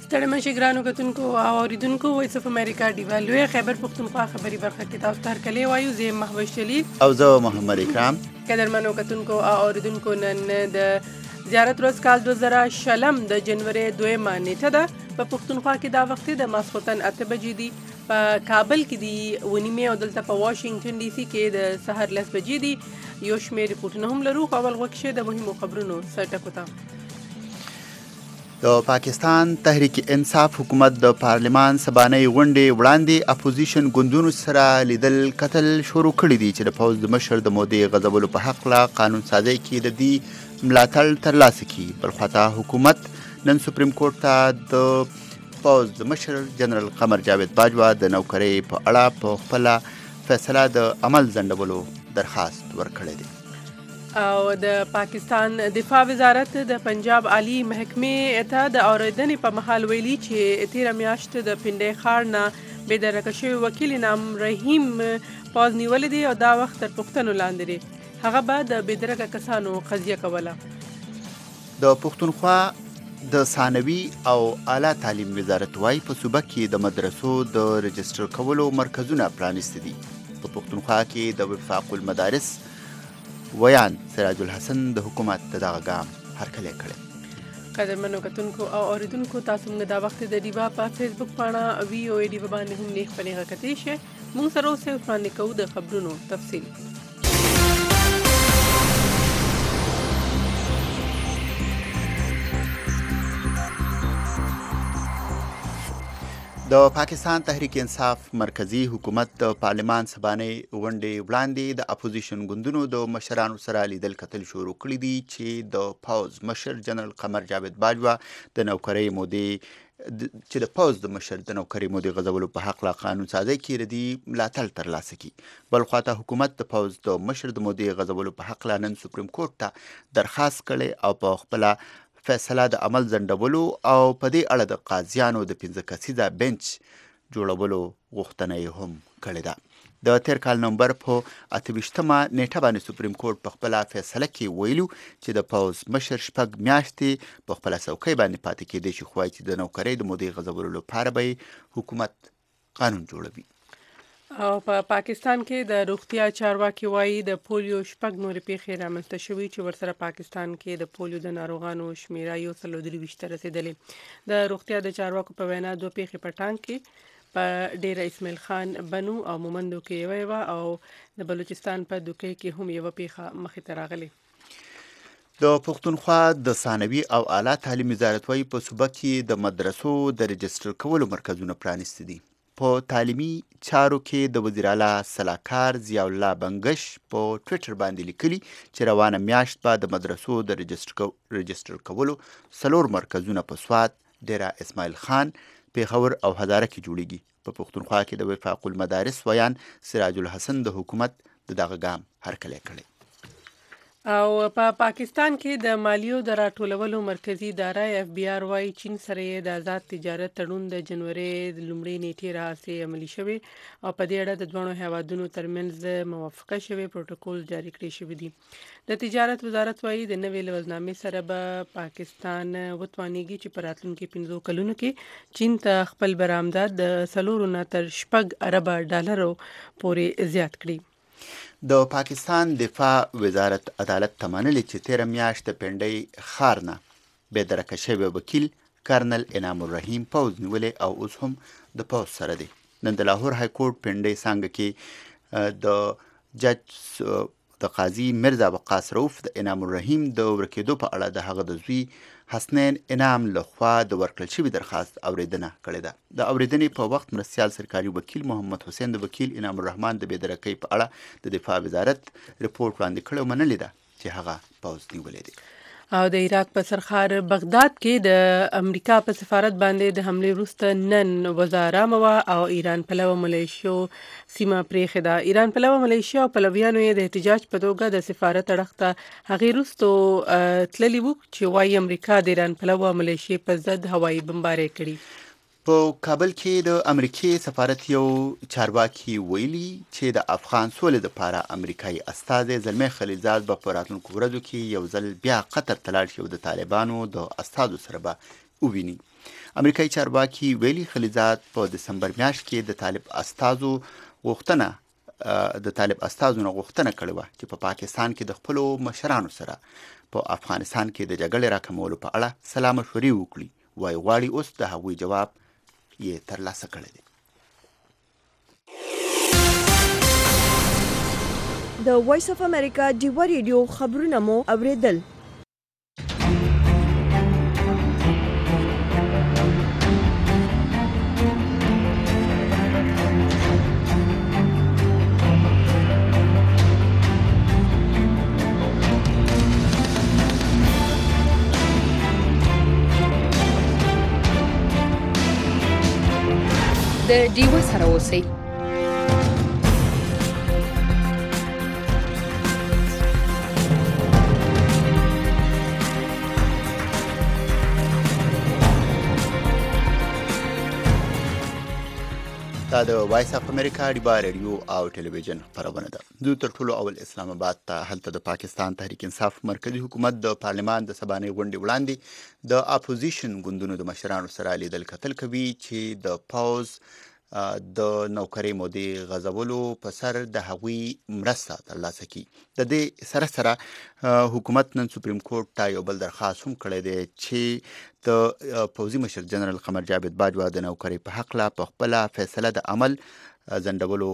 ستړي مشي ګرانو کتونکو او اوریدونکو وایس اف امریکا ډیوا لوی خیبر پښتونخوا خبري برخه کې تاسو ته هرکلی وایو زه محبوب جلیل او زه محمد اکرام. قدرمنو کتونکو او اوریدونکو نن د زیارت ورځ کال 2000 د جنوري 2 نیټه ده. په پښتونخوا کې دا وخت د ماسخوتن 8 بجې دي، په کابل کې دی ونیمه او دلته په واشنگټن ډي سي کې د سحر 10 بجې دي. یو شمېر ریپورټونه هم لرو، خو اول وګورئ د مهمو خبرونو سرټکو ته. د پاکستان تحریک انصاف حکومت د پارلمان سبانۍ غونډې وړاندې اپوزیشن ګوندونو سره لیدل کتل شروع کړي دي چې د پوځ د مشر د مودې غځولو په حق له قانون سازۍ کې د دې ملاتړ ترلاسه کړي. بل خواته حکومت نن سپریم کورټ ته د پوځ د مشر جنرال قمر جاوید باجوا د نوکرۍ په اړه په خپله فیصله د عمل ځنډولو درخواست ورکړی دی. او د پاکستان دفاع وزارت د پنجاب عالی محکمې ته د اوریدنې په مهال ویلي چې تیره میاشت د پنډۍ ښار نه بېدرکه شوي وکیل انعام رحیم پوځ نیولی دی او دا وخت تر پوښتنو لاندې دی. هغه به د بېدرکه کسانو قضیه کوله. د پښتونخوا د ثانوي او اعلی تعلیم وزارت وايي په صوبه کې د مدرسو د رجسټر کولو مرکزونه پرانیستي دي. په پښتونخوا کې د وفاق المدارس ویان سراج الحسن د حکومت دغه ګام هرکلی کړی. قدرمنو کتونکو او اوریدونکو تاسو موږ دا وخت د ډیوا په فیسبوک پاڼه وی او ډیوا باندې هم نیغ په نیغه کتلی شئ. موږ سره اوسئ وړاندې کوو د خبرونو تفصیل. د پاکستان تحریک انصاف مرکزی حکومت د پارلمان سبانۍ غونډې وړاندې د اپوزیشن ګوندونو د مشرانو سره لیدل کتل شروع کړي دي چې د پوځ مشر جنرال قمر جاوید باجوا د نوکرۍ مودې غځولو په حق له قانون سازۍ کې ردي ملاتړ ترلاسه کړي. بل خواته حکومت د پوځ د مشر د مودې غځولو په حق له نن سپریم کورټ ته درخواست کړی او په خپله فیصله د عمل ځنډولو او په دې اړه د قاضیانو د 15 کسیزه بنچ جوړولو غوښتنه یې هم کړې ده. د تیر کال نومبر په 28مه نیټه باندې سپریم کورټ په خپله فیصله کې ویلو چې د پوځ مشر 6 میاشتې په خپله څوکۍ باندې پاتې کېدی شي، خو وایي چې د نوکرۍ د مودې غځولو لپاره به حکومت قانون جوړوي. او په پاکستان کې د روغتیا چارواکي وایي د پولیو 6 نورې پیښې رامنځته شوي چې ورسره پاکستان کې د پولیو د ناروغانو شمیره 123 ته رسېدلې. د روغتیا د چارواکو په وینا 2 پیښې په ټانک کې په ډیره اسماعیل خان بنو او مومندو کې یوه او د بلوچستان په دوکۍ کې هم یوه پیښه مخې ته راغلې. د پښتونخوا د ثانوي او اعلی تعلیم وزارت وايي په صوبه کې د مدرسو د رجسټر کولو مرکزونه پرانیستي دي. په تعلیمي چارو کې د وزیر اعلی سلاکار ضیاء الله بنگش په ټویټر باندې لیکلي چې روانه میاشت به د مدرسو د رجسټر کولو 4 مرکزونه په سوات، ډیره اسماعیل خان، پیښور او هزاره کې جوړیږي. په پښتونخوا کې د وفاق المدارس ویان سراج الحسن د حکومت دغه ګام هرکلی کړی. او په پاکستان کې د مالیو د راټولولو مرکزی اداره اف بی آر وايي چین سره یې د آزاد تجارت تړون د جنوري لومړۍ نیټې راهیسې عملي شوی او په دې اړه د دوه هیوادونو ترمنځ موافقه شوی پروتوکول جاری کړی شوی دی. د تجارت وزارت وايي د نوې لوزنامې سره به پاکستان وتوانیږي چې په راتلونکي 15 کلونو کې چین ته خپل برآمدات د 4 نه تر 6 ارب ډالرو پورې زیات کړي. د پاکستان دفاع وزارت عدالت ته منلي چې تیره میاشت د پنډۍ ښار نه بېدرکه شوی وکیل کرنل انعام الرحیم پوځ نیولی او اوس هم د پوځ سره دی. نن د لاهور های کورټ پنډۍ څانګه کې د جج د قاضي مرزا وقاص رؤف د انعام الرحیم د ورکېدو په اړه د هغه د زوی حسنین انعام لخوا د ورکړل شوي درخواست اوریدنه کړې ده. د اوریدنې په وخت مرستیال سرکاري وکیل محمد حسین د وکیل انعام الرحمن د بېدرکۍ په اړه د دفاع وزارت رپورټ وړاندې کړی او منلې ده چې هغه پوځ نیولی دی. او د عراق په سرخار بغداد کې د امریکا په سفارت باندې د حملې وروسته نن وزارامه وه او ایران پلوه ملیشو سیمه پرېښې ده. ایران پلوه ملیشیا او پلویانو یې د احتجاج په توګه د سفارت اړخ ته هغې وروستو تللي وو چې وایي امریکا د ایران پلوه ملیشې په ضد هوایي بمبارۍ کړي. په کابل کې د امریکای سفارت یو چارواکي ویلي چې د افغان سولې لپاره امریکایي استازی زلمی خلیلزاد به په راتلونکو ورځو کې یو ځل بیا قطر ته لاړ شي او د طالبانو د استازو سره به وویني. امریکایي چارواکي ویلي خلیلزاد په دسمبر میاشت کې د طالب استازو نه غوښتنه کړې وه چې په پاکستان کې د خپلو مشرانو سره په افغانستان کې د جګړې راکمولو په اړه سلا مشورې وکړي. وایي غواړي اوس د هغوی جواب یې ترلاسه کړی دی. د وایس اف امریکا ډیوه ریډیو خبرونه مو اوریدل. د ډیوه سره اوسئ. دا د وایس اف امریکا ډیوه ریډیو او ټلویزیون خپرونه ده. دوی تر ټولو اول اسلام آباد ته هلته د پاکستان تحریک انصاف مرکزی حکومت د پارلمان د سبانۍ غونډې وړاندې د اپوزیشن ګوندونو د مشرانو سره لیدل کتل کوي چې د پوز د نوکرۍ مودې غځولو په سر د هغوی مرسته ترلاسه کړي. د دې سره سره حکومت نن سپریم کورټ ته یو بل درخواست هم کړی دی چې د پوځي مشر جنرال قمر جاوید باجوا د نوکرۍ په هکله په خپله فیصله د عمل ځنډولو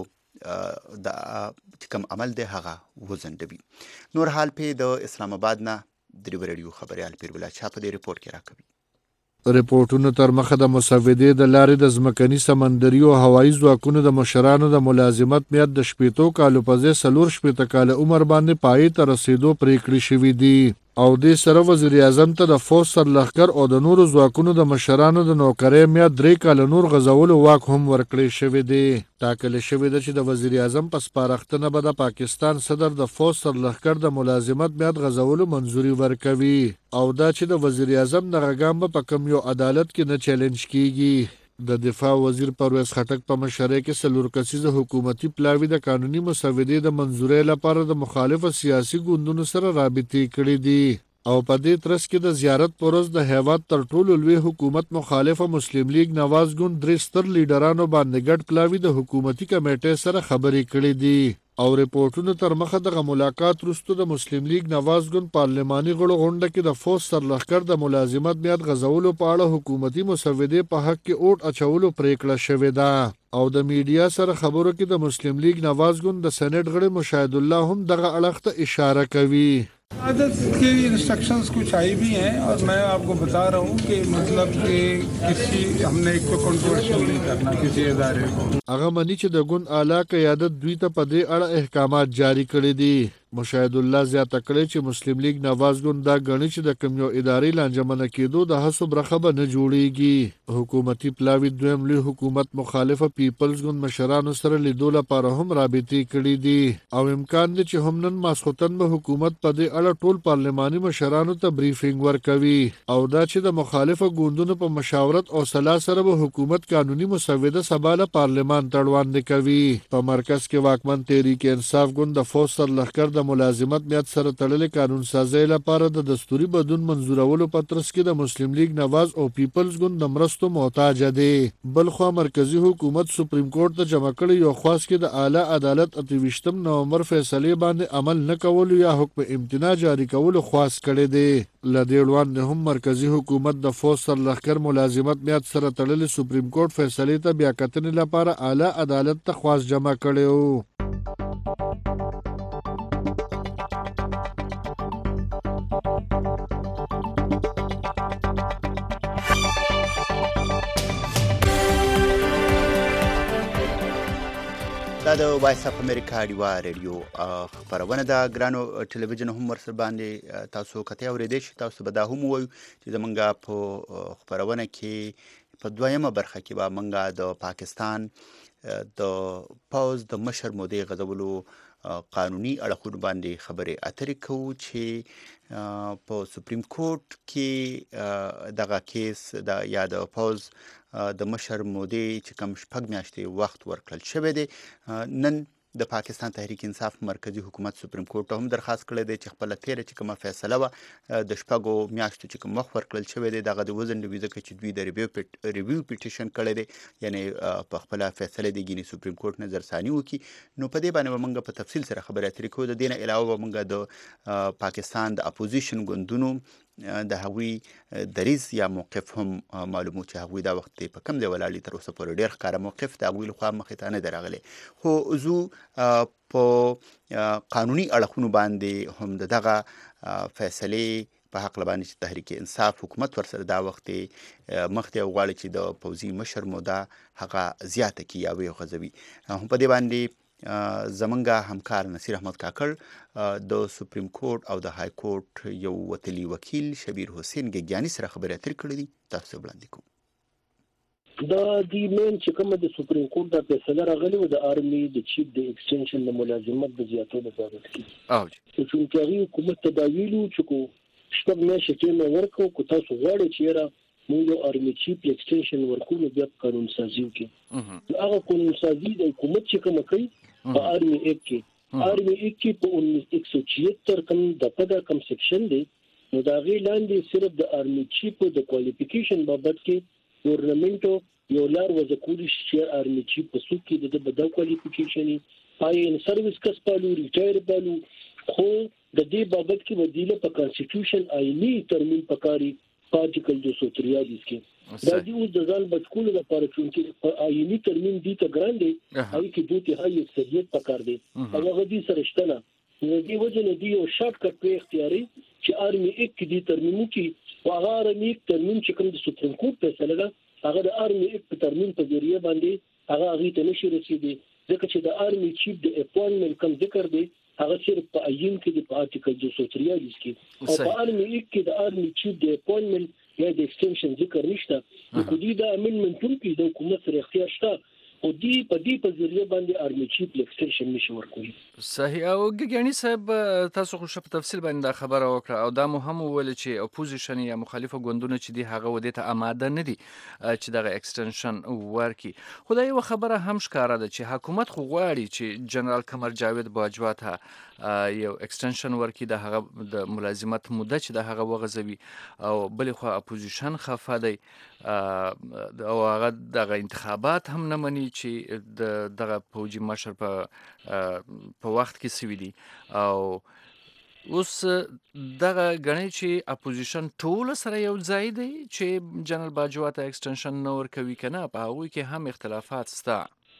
د کوم عمل دی هغه وځنډوي. نور حال پې د اسلام آباد نه د ډیوه ریډیو خبریال پیربلا چا په دې رپورټ کې راکوي. رپورټونو تر مخه د مسودې د لارې د ځمکني سمندري او هوایي ځواکونو د مشرانو د ملازمت میعاد د 80 کالو په ځای 40 کاله عمر باندې پای ته رسیدو پریکړې شوې دي او د سره وزیر اعظم ته د فوج سرلښکر او د نورو ځواکونو د مشرانو د نوکرۍ میعاد 3 کاله نور غځولو واک هم ورکړی شوی دی. ټاکل شوی ده چې د وزیر اعظم په سپارښتنه به د پاکستان صدر د فوج سرلښکر د ملازمت میعاد غځولو منظوري ورکوي او دا چې د وزیر اعظم دغه ګام به په کوم یو عدالت کې نه چیلنج کیږي. د دفاع وزیر پرویز خټک په مشرۍ کې 4 کسیزه حکومتي پلاوی د قانوني مسودې د منظورۍ لپاره د مخالفو سیاسي ګوندونو سره رابطې کړې دي او په دې ترڅ کې د زیارت پر ورځ د هیواد تر ټولو لوی حکومت مخالفه مسلم لیگ نواز ګوند 3 ستر لیډرانو باندې ګډ پلاوی د حکومتي کمیټې سره خبرې کړې دي او رپورټونو تر مخه دغه ملاقات وروسته د مسلم لیگ نواز ګوند پارلماني غړو غونډه کې د فوج سرلښکر د ملازمت میعاد غځولو په اړه حکومتي مسودې په حق کې اوټ اچولو پریکړه شوې ده او د میډیا سره خبرو کې د مسلم لیگ نواز ګوند د سېنات غړي مشاهد الله هم دغه اړخ ته اشاره کوي. आदत के इंस्ट्रक्शंस कुछ आई भी हैं और मैं आपको बता रहा हूँ कि मतलब कि किसी हमने एक तो कंट्रोवर्शियल नहीं करना किसी इदारे को. هغه منی چې د ګوند اعلی قیادت دوی ته په دې اړه احکامات جاری کړي دي. مشاهد الله زیاته کړی چې مسلم لیگ نواز ګوند دا ګڼي چې د کوم یو ادارې لانجمنه کېدو د هڅو برخه به نه جوړیږي. حکومتي پلاوی دویم لوی حکومت مخالفه پیپلز ګوند مشرانو سره لیدو لپاره هم رابطې کړي دي او امکان دی چې هم نن ماسخوتن به حکومت په دې اړه ټول پارلماني مشرانو ته بریفینګ ورکوي او دا چې د مخالفه ګوندونو په مشاورت او صلاح سره به حکومت قانوني مسوده سبا له پارلمان ته وړاندې کوي. په مرکز کې واکمن تحریک انصاف ګوند د فوج سرلښکر د ملازمت میعاد سره تړلې قانون سازۍ لپاره د دستوري بدلون منظورولو په ترڅ کې د مسلم لیگ نواز او پیپلز ګوند د مرستو محتاج دی. بلخوا مرکزی حکومت سپریم کورټ ته جمع کړی یو خواست کې د اعلی عدالت 28 نومبر فیصلې باندې عمل نه کولو یا حکم امتناع جاری کولو خواست کړی دی. لدې وړاندې هم مرکزی حکومت د فوج سرلښکر ملازمت میعاد سره تړلې سپریم کورټ فیصلې ته بیا کتنې لپاره اعلی عدالت ته خواست جمع کړی و. دا د وایس اف امریکا ډیوه ریډیو خپرونه ده. ګرانو ټلویزیون هم ورسره باندې تاسو کتئ اورېدی شئ. تاسو به دا هم ووایو چې زمونږ په خپرونه کې په دویمه برخه کې به موږ د پاکستان د پوځ د مشر مودې غځولو قانوني اړخونو باندې خبرې اترې کوو چې په سپریم کورټ کې دغه کیس یا د پوځ د مشر مودې چې کوم 6 میاشتې وخت ورکړل شوی دی. نن د پاکستان تحریک انصاف مرکزی حکومت سپریم کورټ ته هم درخواست کړی دی چې خپل تیر چې کومه فیصله و د شپږو میاشتو چې کوم وخت ورکړل شوی دی دغه د وزن د ویزه چې دوی د ریویو پیټیشن کړی دی یعنی په خپل فیصله دی ګینی سپریم کورټ نظرثانی وکي نو په دې باندې موږ په تفصیل سره خبرې اترې کوو. د دې نه علاوه موږ د پاکستان د اپوزیشن ګوندونو د هغوی دریځ یا موقف هم معلومو چې هغوی دا وخت په کم ځای ولاړ دي. تر اوسه پورې ډېر ښکاره موقف د هغوی لخوا مخې ته نه دی راغلی خو زه په قانوني اړخونو باندې هم د دغه فیصلې په حق باندې چې تحریک انصاف حکومت ورسره دا وخت مخته غواړي چې د پوځي مشر موده هغه زیاته کی یا وی غزوي. هم په دې باندې زمونږ همکار نصیر احمد کاکړ د سپریم کورټ او د های کورټ یو وتلی وکیل شبیر حسین ګیګیانی سره خبرې اترې کړې دي. تاسو وړاندې کوم دا دی مین چې کومه د سپریم کورټ د فیصله راغلی و د آرمي د چیف د ایکسټنشن د ملازمت د زیاتولو په اړه کې چې څنګه حکومت تداویلو چې کو شپږ میاشتې کې ورکو کو تاسو غواړئ چې را موږ آرمي چیف ایکسټنشن ورکو نو بیا قانون سازي وکړي هغه قانون سازي د حکومت چې کوم کوي په آرمي ایکټ کې په 1976 کم د پدا کم سیکشن دی نو دا غي لاندې صرف د آرمي چیف د کوالیفیکیشن بابت کې ګورنمنت یو لار وځکول شي آرمي چیف په څو کې د بدل کوالیفیکیشن پای ان سرویس کس پالو ریټایر پالو خو د دې بابت کې بدیله په کانسټیټیوشن آئینی ترمیم پکاري آرټیکل 243 کې دا دی اوس د ځان بچکولو لپاره چې آئینی ترمیم دي ته ګران دی هغه کې دوه تهایی اکثریت پکار دی هغه دې سره شته نه دې وجه نه دی یو شارټ کټ په اختیاري چې آرمي ایکټ کې دې ترمیم کې او هغه آرمي ترمیم چې کوم د سپریم کورټ فیصله ده هغه د آرمي ایکټ ترمیم په ذریعہ باندې هغه ته نشي رسیدي ځکه چې د آرمي چیف د اپوینټمنټ کوم ذکر دی هغه صرف په آئین کې د آرټیکل 243 کې او په آرمي ایکټ کې د آرمي چیف د اپوینټمنټ یا د ایکسټنشن ذکر نشته نو کوي دا امندمنټونه کې د حکومت سره اختیار شته او دی په ذریعہ باندې آرمي چیف ایکسټنشن نشي ورکوي. صحیح او ګیګیانی صاحب تاسو خو په تفصیل باندې خبره وکړه او دا مهم ول چې اپوزیشن یا مخالفه ګوندونه چې دی هغه ودی ته آماده نه دي چې دغه ایکسټنشن ورکي. خدای یو خبره هم ښکاره ده چې حکومت خو غواړي چې جنرال قمر جاوید باجوا ته یو ایکسټنشن ورکي د هغه د ملازمت موده چې د هغه وغځوي او بل خو اپوزیشن خفه دی او هغه دغه انتخابات هم نه مني چې دغه پوجي مشر په وخت کې سوي دي او اوس دغه غني چې اپوزیشن ټول سره یو ځای دی چې جنرال باجوا ته ایکسټنشن نور کوي کنه په هغه کې هم اختلافات شته.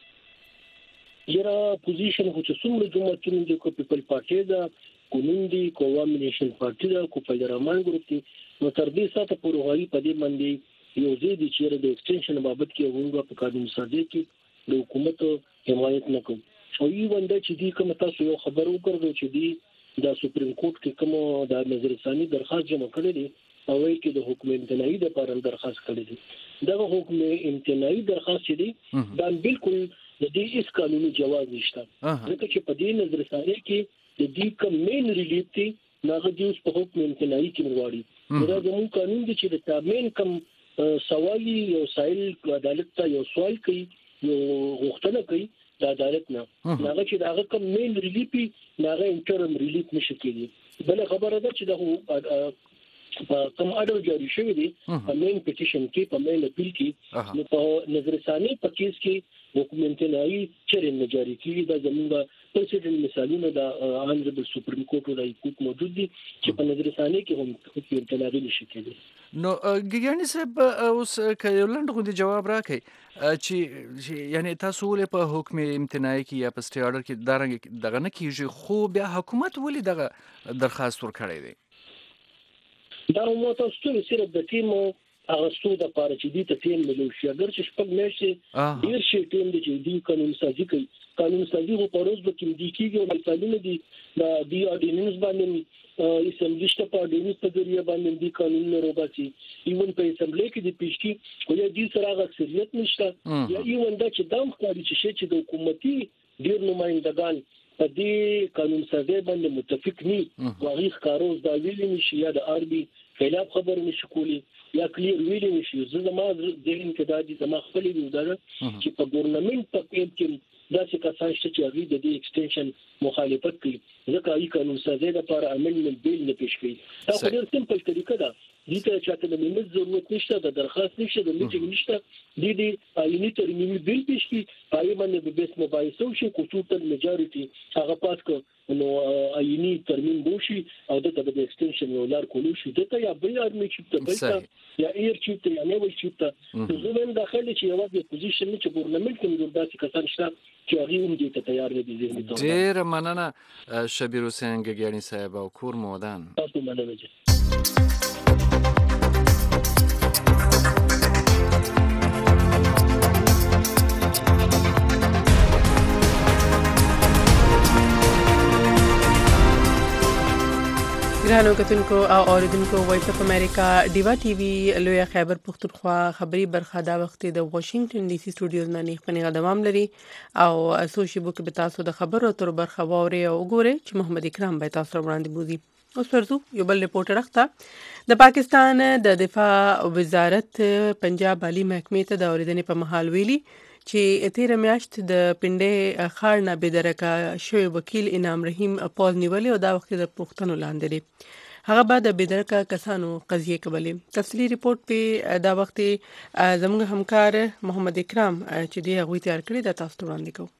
یرا اپوزیشن خو چې څومره جماعتونه دي کو پیپل پارټي دا قانون دي کوم نیشن پارټي دا کو فدرالمان ګروپ دي نو تر دې ساته پروغاري په دې باندې یو ځای دي چې د ایکسټنشن بابت کې هغه په قانون سازي کې د حکومت حمایت نه کوي او یو ونده چې دی کوم تاسو یو خبر وکړو چې دی د سپریم کورټ کې کوم د نظرثانی درخواست جمع کړی دی او کې د حکم امتناعي لپاره درخواست کړی دی دغه حکم امتناعي درخواست دی دا بالکل د دې هیڅ قانوني جواز نشته ځکه چې په دې نظرثانی کې د دې کوم مین ریلیف دی هغه د په حکم امتناعي کې وروړي دا زموږ قانون دی چې د تامین کوم سوالي یو سائل عدالت ته یو سوال کوي یو غوښتنه کوي د عدالت نه هغه چې هغه کوم مین ریلیف هغه انټرم ریلیف نشي کېږي. بل خبره ده چې د کوم اډر جاری شوی دی په مین پټیشن کې په مین اپیل کې نو په نظرثانی په کیس کې ډاکومنټنایي چیرې نه جاری کیږي دا زموږ پرسیډنټ مثالونه د آنربل سپریم کورټ او حکومت موجود دي چې په نظرثانی کې هم حکم امتناعي نشي کېدی. نو ګیګیانی صاحب اوس کایولند غو دي جواب راکړي چې یعنی تاسو ولې په حکم امتناعي کې یا په سټي آرډر کې دارنګ دغه نه کیږي خو بیا حکومت ولې دغه درخواست ورکړی دی؟ دا مو تاسو ته صرف د ټیم اغستو د پاره چې دي ته ټیم ملوشي اگر چې شپږ میاشتې ډیر شي ټیم د چې دی قانون سازي کوي قانون سازي په پروز به کې دي کیږي او مثالونه دي د دی اورډیننس باندې اسمبلی شته په اورډیننس په ذریعہ باندې دي قانون نه روباسي ایون په اسمبلی کې د پیشکی خو یا دي سره اکثریت نشته یا ایون دا چې دام ښکاري چې د حکومتي ډیر نمائندگان په دې قانون سازي باندې متفق ني واغی ښکاروز دا ویل نشي یا د آربي خلاف خبر نشي کولی یا کلیر ویل نشي زما ذهن کې دا دي زما خپل دی دا چې په ګورنمنت په پیل کې داسې کسان شته چې هغه د دې ایکستنشن مخالفت کوي ځکه ای قانون سازي لپاره امندمنت بیل نه پیش کوي دا خو ډېر سمپل طریقه ده دې ته چې د منځ ضرورت نشته د درخواست نشته د میټینګ نشته د آئینی ترمیمي بیل پیش کی پای باندې به بیس مباحثه وشي کوټوټل میجارټي هغه پاس کو نو آئینی ترمیم وشي او د ته د ایکستنشن لار کولو شي دته یا بل ارمي چې ته بل یا ایر چې ته یا نو چې ته زموږ داخلي چې یو د پوزیشن چې ګورنمنت کوم د داسې کسان شته چې هغه هم دې ته تیار نه دي ذهني تور ډیر مننه شبیر حسین ګګیانی صاحب او کور مودان تاسو مننه ګرانو کتونکو او اوریدونکو وایس اف امریکا ډیوا ټي وي لوی خیبر پختونخوا خبري برخه دا وخت د واشنگټن ډي سي سټوډیوز نه خپل دوام لري او سوشي بوک به تاسو د خبرو تر برخه ووري او ګوره چې محمد اکرام به تاسو وړاندې بوزي اوس ورته یو بل ریپورټ راخته د پاکستان د دفاع وزارت پنجاب عالی محکمې ته د اوریدنې په محل ویلي چې تیر میاشت د پنډې خار نه بدرکه شوی وکیل انعام رحیم پاز نیولې او دا وخت د پښتنو لاندې دی هغه بعد د بدرکه کسانو قضیه کولې تفصیلی ریپورت په دا وخت زموږ همکار محمد اکرام چې دی هغه تیار کړی د تاسو وړاندې کوم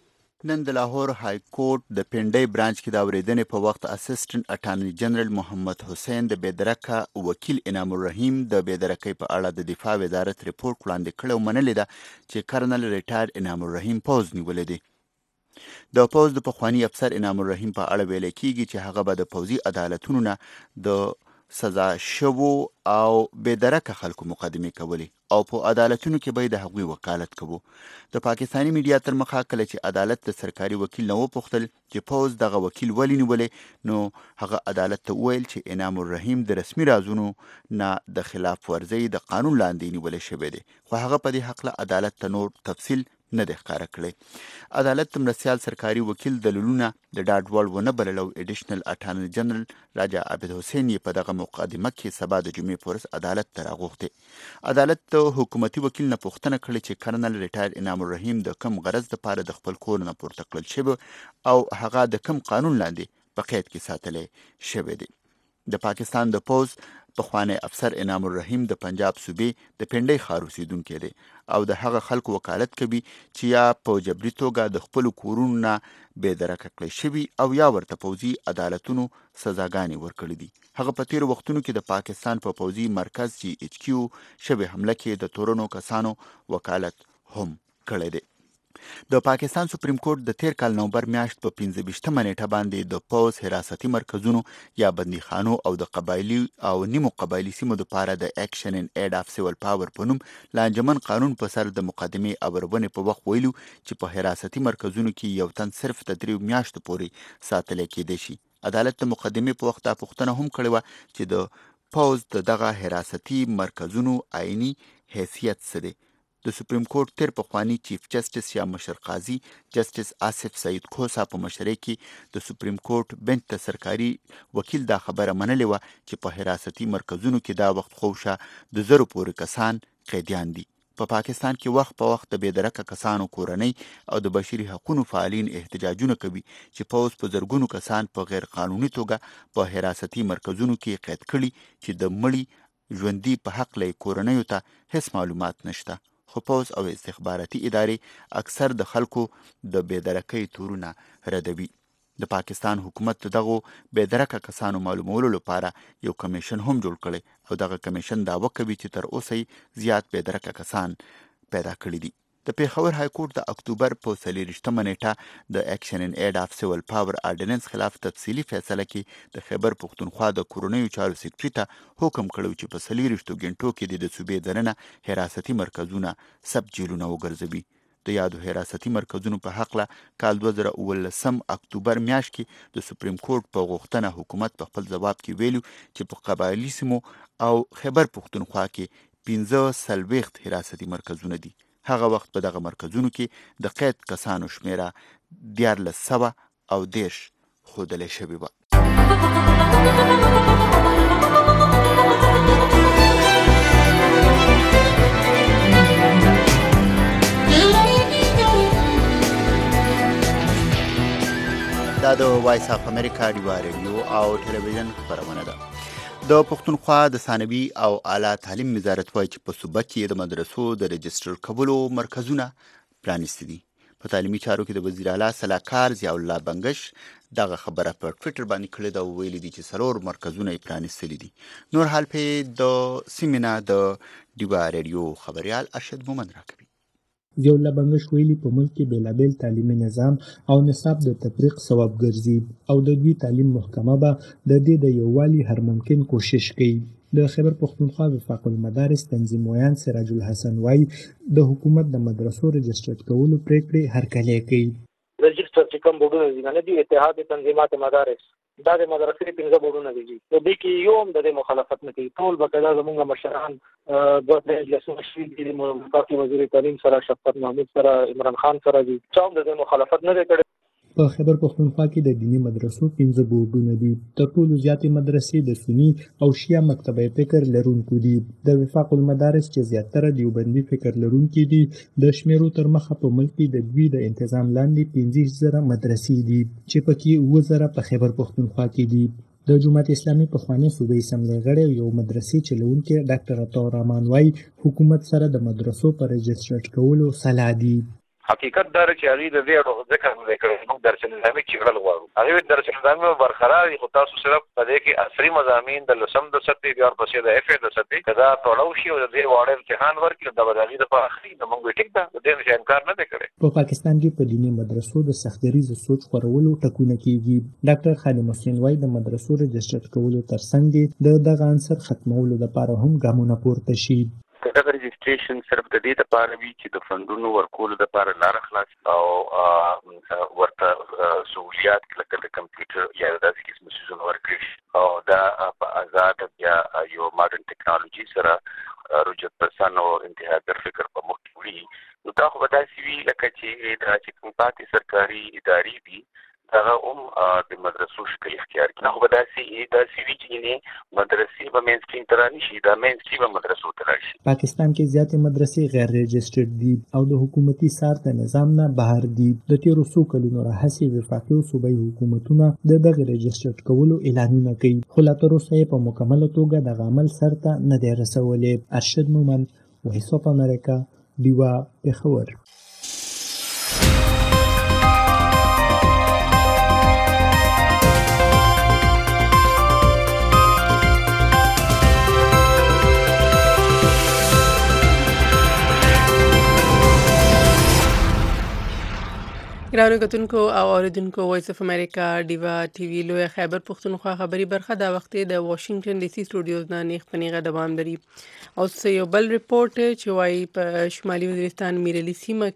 نن د لاهور های کورټ د پنډۍ برانچ کې د اورېدنې په وخت اسسټنټ اټارنی جنرال محمد حسین د بېدرکه وکیل انعام الرحیم د بېدرکۍ په اړه د دفاع وزارت ریپورت وړاندې کړی او منلې ده چې کرنل ریټایر انعام الرحیم پوز نیولې دی د پوز د پخوانی افسر انعام الرحیم په اړه ویل کېږي چې هغه به د پوزي عدالتونو نه د سزا شوو او بېدرکه خلکو مقدمه کولی او په عدالتونو کې به د هغوی وکالت کوو د پاکستانی میډیا تر مخه کله چې عدالت د سرکاري وکیل نه وپوښتل چې پوز دغه وکیل ولې نیولې نو هغه عدالت ته وویل چې انعام الرحیم د رسمي رازونو نه د خلاف ورزي د قانون لاندې نیولې شوی دی خو هغه په دې حق له عدالت ته نور تفصیل نه دی ښکاره کړی عدالت د مرستیال سرکاري وکیل دلیلونه د ډاډ وړ ونه بلل او اډیشنل اټارنی جنرال راجا عابد حسین یې په دغه مقدمه کې سبا د جمعې په ورځ عدالت ته راغوښتې عدالت د حکومتي وکیل نه پوښتنه کړې چې کرنل ریټایر انعام الرحیم د کم غرض دپاره د خپل کور نه پورته کړل شوی او هغه د کم قانون لاندې په قید کې ساتلی شوی دی د پاکستان د پوز پخوانی افسر انعام الرحیم د پنجاب صوبې د پنډۍ ښار اوسیدونکی دی او د هغه خلکو وکالت کوي چې یا په جبري توګه د خپلو کورونو نه بېدرکه کړی شوي او یا ورته پوځي عدالتونو سزاګانې ورکړي دي هغه په تیرو وختونو کې د پاکستان په پوځي مرکز GHQ شوې حمله کې د تورنو کسانو وکالت هم کړی دی د پاکستان سپریم کورټ د تیر کال نومبر میاشت په 15مه نیټه باندې د پوز حراستی مرکزونو یا بندیخانو او د قبایلی او نیمو قبایلی سیمو لپاره د اکشن ان اید اف سیول پاور په نوم لانجمن قانون په سر د مقدمې اورونې په وخت ویلو چې په حراستی مرکزونو کې یو تن صرف د 3 میاشتو پورې ساتل کېدی شي عدالت د مقدمې په وخت پوښتنه هم کړې و چې د پوز دغه حراستی مرکزونو آئینی حیثیت څه دی د سپریم کورټ تیر پخوانی چیف جسټس یا مشر قاضي جسټس آصف سعید کوسا په مشرۍ کې د سپریم کورټ بنچ ته سرکاري وکیل دا خبره منلې وه چې په حراستی مرکزونو کې دا وخت خوشه د زرو پورې کسان قیدیان دي په پاکستان کې وخت په وخت د بېدرکه کسانو کورنۍ او د بشري حقوقو فعالین احتجاجونه کوي چې پوز په زرګونو کسان په غیر قانوني توګه په حراستی مرکزونو کې قید کړي چې د مړي ژوندي په حق له کورنیو ته هیڅ معلومات نشته خو پوز او استخباراتي ادارې اکثر د خلکو د بېدرکۍ تورونه ردوي د پاکستان حکومت دغه بېدرکه کسانو معلومولو لپاره یو کمیشن هم جوړ کړی او دغه کمیشن دعوه کوي چې تر اوسه زیات بېدرکه کسان پیدا کړي دي د پیښور های کورټ د اکتوبر په 24مه نیټه د اکشن ان اید اف سیول پاور آرډیننس خلاف تفصیلي فیصله کې د خیبر پښتونخوا د کورنیو چارو سیکرټري ته حکم کړی چې په 24 غنټو کې د صوبې دننه حراستی مرکزونه سب جیلونه وګرځوي د یادو حراستی مرکزونو په حق له کال 2019 اکتوبر میاشت کې د سپریم کورټ په غوښتنه حکومت په خپل ځواب کې ویلو چې په قبایلی سیمو او خیبر پښتونخوا کې 15 حراستی مرکزونه دي هغه وخت په دغه مرکزونو کې د قید کسانو شمیره 1400 او 10 ښودلې شوې وه د وایس اف امریکا ډیوا ریډیو او ټلویزیون خبرونه ده. د پښتونخوا د ثانوي او اعلی تعلیم وزارت وایي چې په صوبه کې د مدرسو د رجسټر کولو مرکزونه پرانیستي دي. په تعلیمي چارو کې د وزیر اعلی سلاکار ضیاء الله بنگش دغه خبره په ټویټر باندې کړې ده او ویلي دي چې 4 مرکزونه یې پرانیستلي دي. نور حال په د سیمینا د ډیوا ریډیو خبريال ارشد مومن راکوي. ضیاء الله بنگش ویلي په ملک کې بیلابیل تعلیمي نظام او نصاب د تفریق سبب ګرځي او د دوی تعلیم محکمه به د دې د یووالي هر ممکن کوشش کوي. د خیبر پښتونخوا وفاق المدارس تنظیم ویان سراج الحسن وای د حکومت د مدرسو رجسټر کولو پریکړې هرکلی کوي. رجسټر چې کوم بورډونه دي نه دي اتحاد تنظیمات مدارس دا د مدرسې 15 بورډونه دي نو د کې یو هم د مخالفت نه کوي. ټول بقایا زمونږ مشران د اجلاسونو شوي دي مفتی وزیر تعلیم سره شفقت محمود سره عمران خان سره دي چې هم د مخالفت نه کوي. په خیبر پښتونخوا کې د دینی مدرسو 15 بورډونه دي. تر ټولو زیاتې مدرسې د سنی او شیعه مکتبه فکر لرونکو دي. د وفاق المدارس چې زیاتره دیوبندي فکر لرونکي دي د شمیرو تر مخه په ملک کې د دوی د تنظیم لاندې 15,000 مدرسې دي چې پکې 9,000 په خیبر پښتونخوا کې دي. د جماعت اسلامي پخوانی صوبایي اسمبلی غړی یو مدرسې چلونکي ډاکټر عطا رحمان وای حکومت سره د مدرسو پر رجسټر کولو صلاح دي. حقیقت دا چې هغه د دې ذکر نه کړی موږ درس نظامي چې غل غواړو هغه درس نظامي برقرار دي خو تاسو سره په دې کې عصري مضامین د لسم د سطحې بیا ورپسې د اف د سطحې کدا ټولو شی او د دې وړ امتحان ورکړي د بدلې د اخري د موږ ټیک ده د دې نشه انکار نه کړي. په پاکستان کې په دینی مدرسو د سختګریز سوچ خورولو ټکونه کیږي. ډاکټر خادم حسین وای د مدرسو رجسټر کولو ترڅنګ د دغه عنصر ختمولو لپاره هم ګامونه پورته شي. دغه رجسټریشن صرف د دې لپاره وی چې د فندونو ورکول لپاره لار خلاص او ورته سہولیات لکه د کمپیوټر یا د داسې قسم سيزونو ورکړي او دا په آزاد یا یو ماډرن ټیکنالوژي سره رجوع پرسان او انتها در فکر په مخ کې وي. نو دا خو به داسې وي لکه چې دا چې کوم پاتې سرکاري ادارې دي هغه هم د مدرسو شکل اختیار کړي. خو به داسې وي چې نه مدرسې به مین سټریم ته رانشي دا مین سټریم به مدرسو ته راشي. پاکستان کې زیاتې مدرسې غیر رجسټرډ دي او د حکومتي سارت نظام نه بهر دي. د تیرو څو کلونو راهیسې وفاقي او صوبایي حکومتونه د دغه رجسټر کولو اعلانونه کوي خو لا تر اوسه په مکمله توګه د عمل سرته نه دی رسولي. ارشد مومن وایس اف امریکا ډیوا پېښور. ګرانو کتونکو او اوریدونکو وایس اف امریکا ډیوا ټي وی لوی خیبر پښتونخوا خبری برخه دا وخت د واشنگټن ډي سي سټوډیوز نه نیغ پنیغه دوام لري. او یو بل ریپورت چې وايي په شمالي وزیرستان میرلی سیمه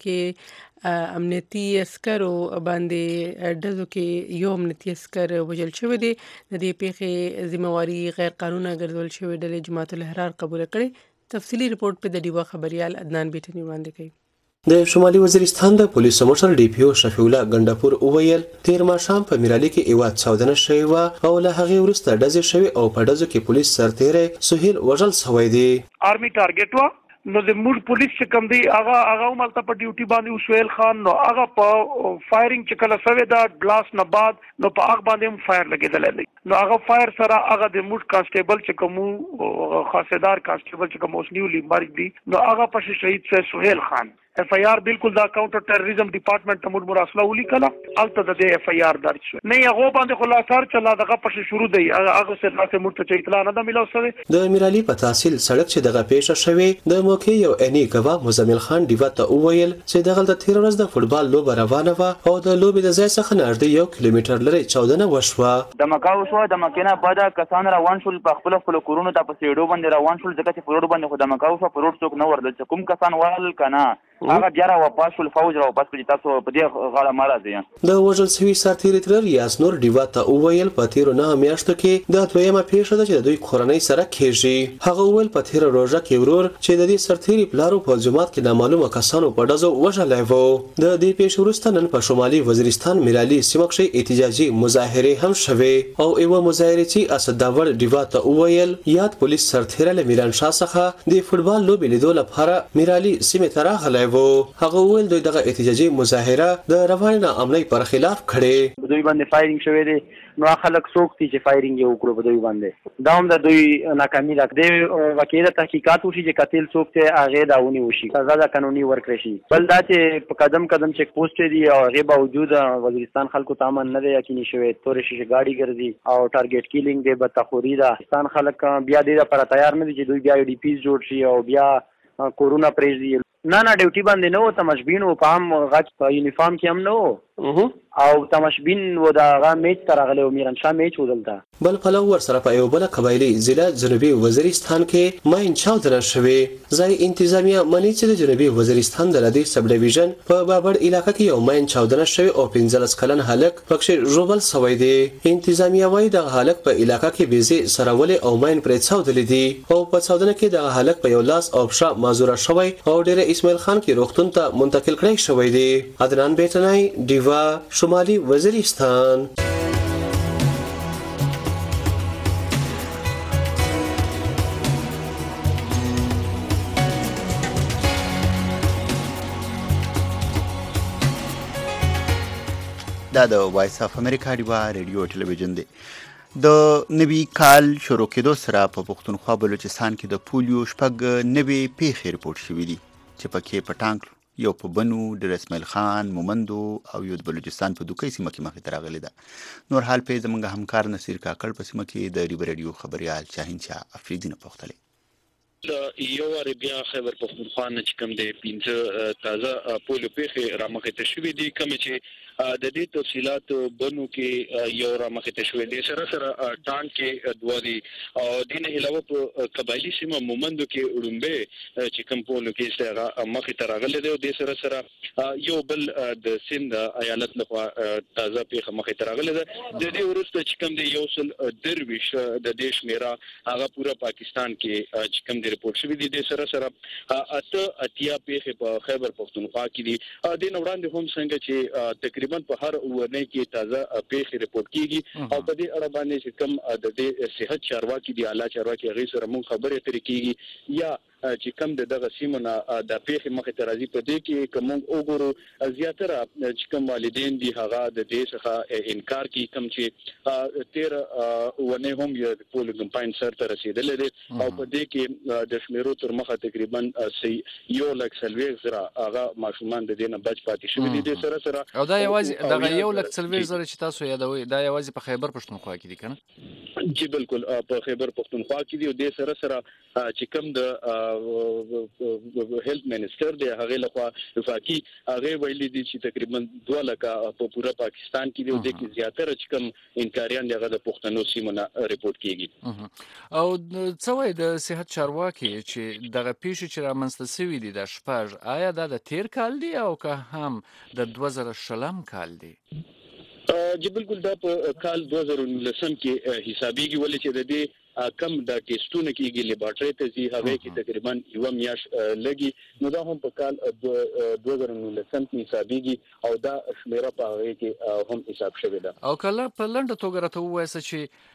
کې امنیتي عسکرو باندې ډزو کې یو امنیتي عسکر وژل شوی دی. د دې پیښې ذمہواری غیر قانوني ګرځول شوی د جماعت الاحرار قبول کړي. تفصيلي ریپورت په د ډیوا خبريال عدنان بیٹنی وړاندې کوي. د شمالي وزیرستان د پولیسو مشر ډي پی او شفیع الله ګندپور اوویل تیر ماښام په میرالي کې ایواد چاودنه شوې و او له هغې وروسته ډزې شوې او په ډزو کې پولیس سرتیری سهیل وژل شوی دی. آرمي ټارګټ و نو د موږ پولیس چې کوم دی هغه مالته په ډیوټي باندې سهیل خان نو هغه په فایرینګ چې کله شوی دا بلاست نه بعد نو په هغه باندې هم فایر لګېدلی دی. نو هغه فایر سره هغه د موږ کانسټیبل چې کوم خاصدار کانسټیبل چې کوم اوس نیولی مرګ دی نو هغه په شهید سهیل خان اف ای آر بالکل دا کاونټر ټیرریزم ډپارټمنټ ته موږ مراسله ولیکله الته د اف ای آر درج شو نه هغه باندې خلاصار چلا دغه پښه شروع دی هغه سره لاته موږ ته اطلاع نه ملو سره. د میرالي په تحصیل سړک چې دغه پیښه شوې د موقع یو اني غوا مزمل خان دیوا ته وویل چې دغه د 13 ورځې د فوتبال لوبه روانه و او د لوبې د ځای څخه نږدې 1 کیلومتر لري چاودنه وشوه. د مکاو شو د مکینه بعد کسان روان شول په خپل کورونو ته په سیډو باندې روان شول ځکه چې په روډ باندې خو د مکاو شو په روډ څوک نه ورل چې کوم کسان وال کنه هغه بیا را واپس ول فوج را واپس کړي تاسو په دې غاړه مړه دي. د وژل شوي سرتیری تر یاس نور دیوا ته وویل په تیرو نه میاشتو کې د دویمه پیښه ده چې د دوی کورنۍ سره کېږي. هغه وویل په تیر روزه کې ورور چې د دې سرتیری پلارو په جماعت کې نامعلومه کسانو په ډزو وژلی و. د دې پیښې وروسته نن په شمالي وزیرستان میرالي سیمه کې احتجاجي مظاهرې هم شوې او یو مظاهره چې اسد داور دیوا ته وویل یاد پولیس سرتیری له میران شاه څخه د فوتبال لوبې لیدو لپاره میرالي سیمه ته راغلی و. وو. هغه وویل دوی دغه احتجاجي مظاهره د روانې ناامنۍ پر خلاف کړې. دوی باندې فایرینګ شوی دی، نو خلک څوک دي چې فایرینګ یې وکړو په دوی باندې، دا هم د دوی ناکامي ده. د واقعي د تحقیقات وشي چې قاتل څوک دی هغې دا ونیول شي، سزا د قانوني ورکړی شي. بل دا چې په قدم قدم چیک پوسټ دي او هغې باوجود وزیرستان خلکو ته امن نه دی یقیني شوی، تورې شیشې ګاډي ګرځي او ټارګېټ کیلینګ دی، بدتخوري ده. پاکستان خلک بیا دې لپاره تیار نه دي چې دوی بیا DPs جوړ شي او بیا کورونه پرېږدي. نه ډیوټي باندې نه و، تماشبین و، په هم غچ په یونیفارم کې هم نه و او تماشبین و د هغه میچ ته راغلی و، میرانشاه میچ و دلته. بل پلو ورسره په یو بله قبایلي ضلع جنوبي وزیرستان کې ماین چاودنه شوې. ځای انتظامیه مني چې د جنوبي وزیرستان د لدی سب ډیویژن په بابړ علاقه کې یو ماین چاودنه شوې او 15 کلن هلک پکښې ژوبل سوی دی. انتظامیه وایي دغه هلک په علاقه کې بیزې سرولې او ماین پرې چاودلې دي او په چاودنه کې دغه هلک په یو لاس او پښه مازوره شوی او ډېر اسماعیل خان کې روغتون ته منتقل کړی شوی دی. عدنان بیٹنای، ډیوا، شمالي وزیرستان. دا د وایس اف امریکا ډیوا ریډیو ټلویزیون دی. د نوي کال شروع کېدو سره په پښتونخوا بلوچستان کې د پولیو شپږ نوي پیښې رپورټ شوي دي چې پکې په ټانک، یو په بنو، ډېر اسماعیل خان، مومندو او یو د بلوچستان په دوکۍ سیمه کې مخې ته راغلې ده. نور حال په زموږ همکار نصیر کاکړ په سیمه کې د ریبر ریډیو خبریال شاهین شاه افریدي نه پوښتلی. یو وارې بیا خیبر پښتونخوا نه چې کوم دی 15 تازه پولیو پیښې رامخې ته شوي دي، کومې چې د دې تفصیلات بنو کې یو رامخې ته شوي دي، سره سره ټانک کې دوه دي او دې نه علاوه په قبایلي سیمه مومندو کې وړومبی چې کوم پولیو کې هغه مخې ته راغلی دی او دې سره سره یو بل د سند ایالت لخوا تازه پیښه مخې ته راغلی ده. د دې وروسته چې کوم دی 123 د دې شمیره هغه پوره پاکستان کې چې کوم ریپورټ شوی دي. د سره سره اتیا پیښې په خیبر پښتونخوا کې دي. د نن وړاندې هم څنګه چې تقریبا په هر ورنۍ کې تازه پیښې ریپورټ کیږي او په دې اړه باندې چې کوم د دې صحت چارواکي دي، اعلی چارواکي هغه سره مونږ خبرې ترې کیږي یا چې کوم دغه سیمونه د پیښې مخې ته راځي. په دې کې کوم وګورو زیاتره چې کوم والدین دي هغه د دې څخه انکار کوي، کوم چې 13 ونه هم یو پولیو کمپاین سر ته رسیدلې دي او په دې کې د شمیرو تر مخه تقریبا 1,40,000 هغه ماشومان د دې نه بچ پاتې شوي دي. د سره سره او دا یوازې دغه 1,40,000 چې تاسو یادوي دا یوازې په خیبر پښتونخوا کې دي کنه؟ جی بالکل په خیبر پښتونخوا کې دي او د سره سره چې کوم د هیلث منسٹر دی هغه لخوا وفاقي هغه ویلي دي چې تقریبا 2 لک په پوره پاکستان کې دی او د کې زیاتره چې کوم انکاریان دغه د پښتنو سیمونه ریپورټ کیږي. او څه وایي د صحت چارواکي چې دغه پیښې چې رامنځته شوي دي د شپږ، آیا دا د تیر کال دی او که هم د 2020 کال دی؟ جی بالکل دا په کال 2019 کې حسابيږي، ولې چې د دې کم د ټیسټونه کېږي لیبارټري ته ځي هغه کې تقریبا یو میاش لګي، نو دا هم په کال 2019 کې حسابيږي او دا شمیره په هغه کې هم حساب شوی ده. او کله په لنډه توګه راته ووایه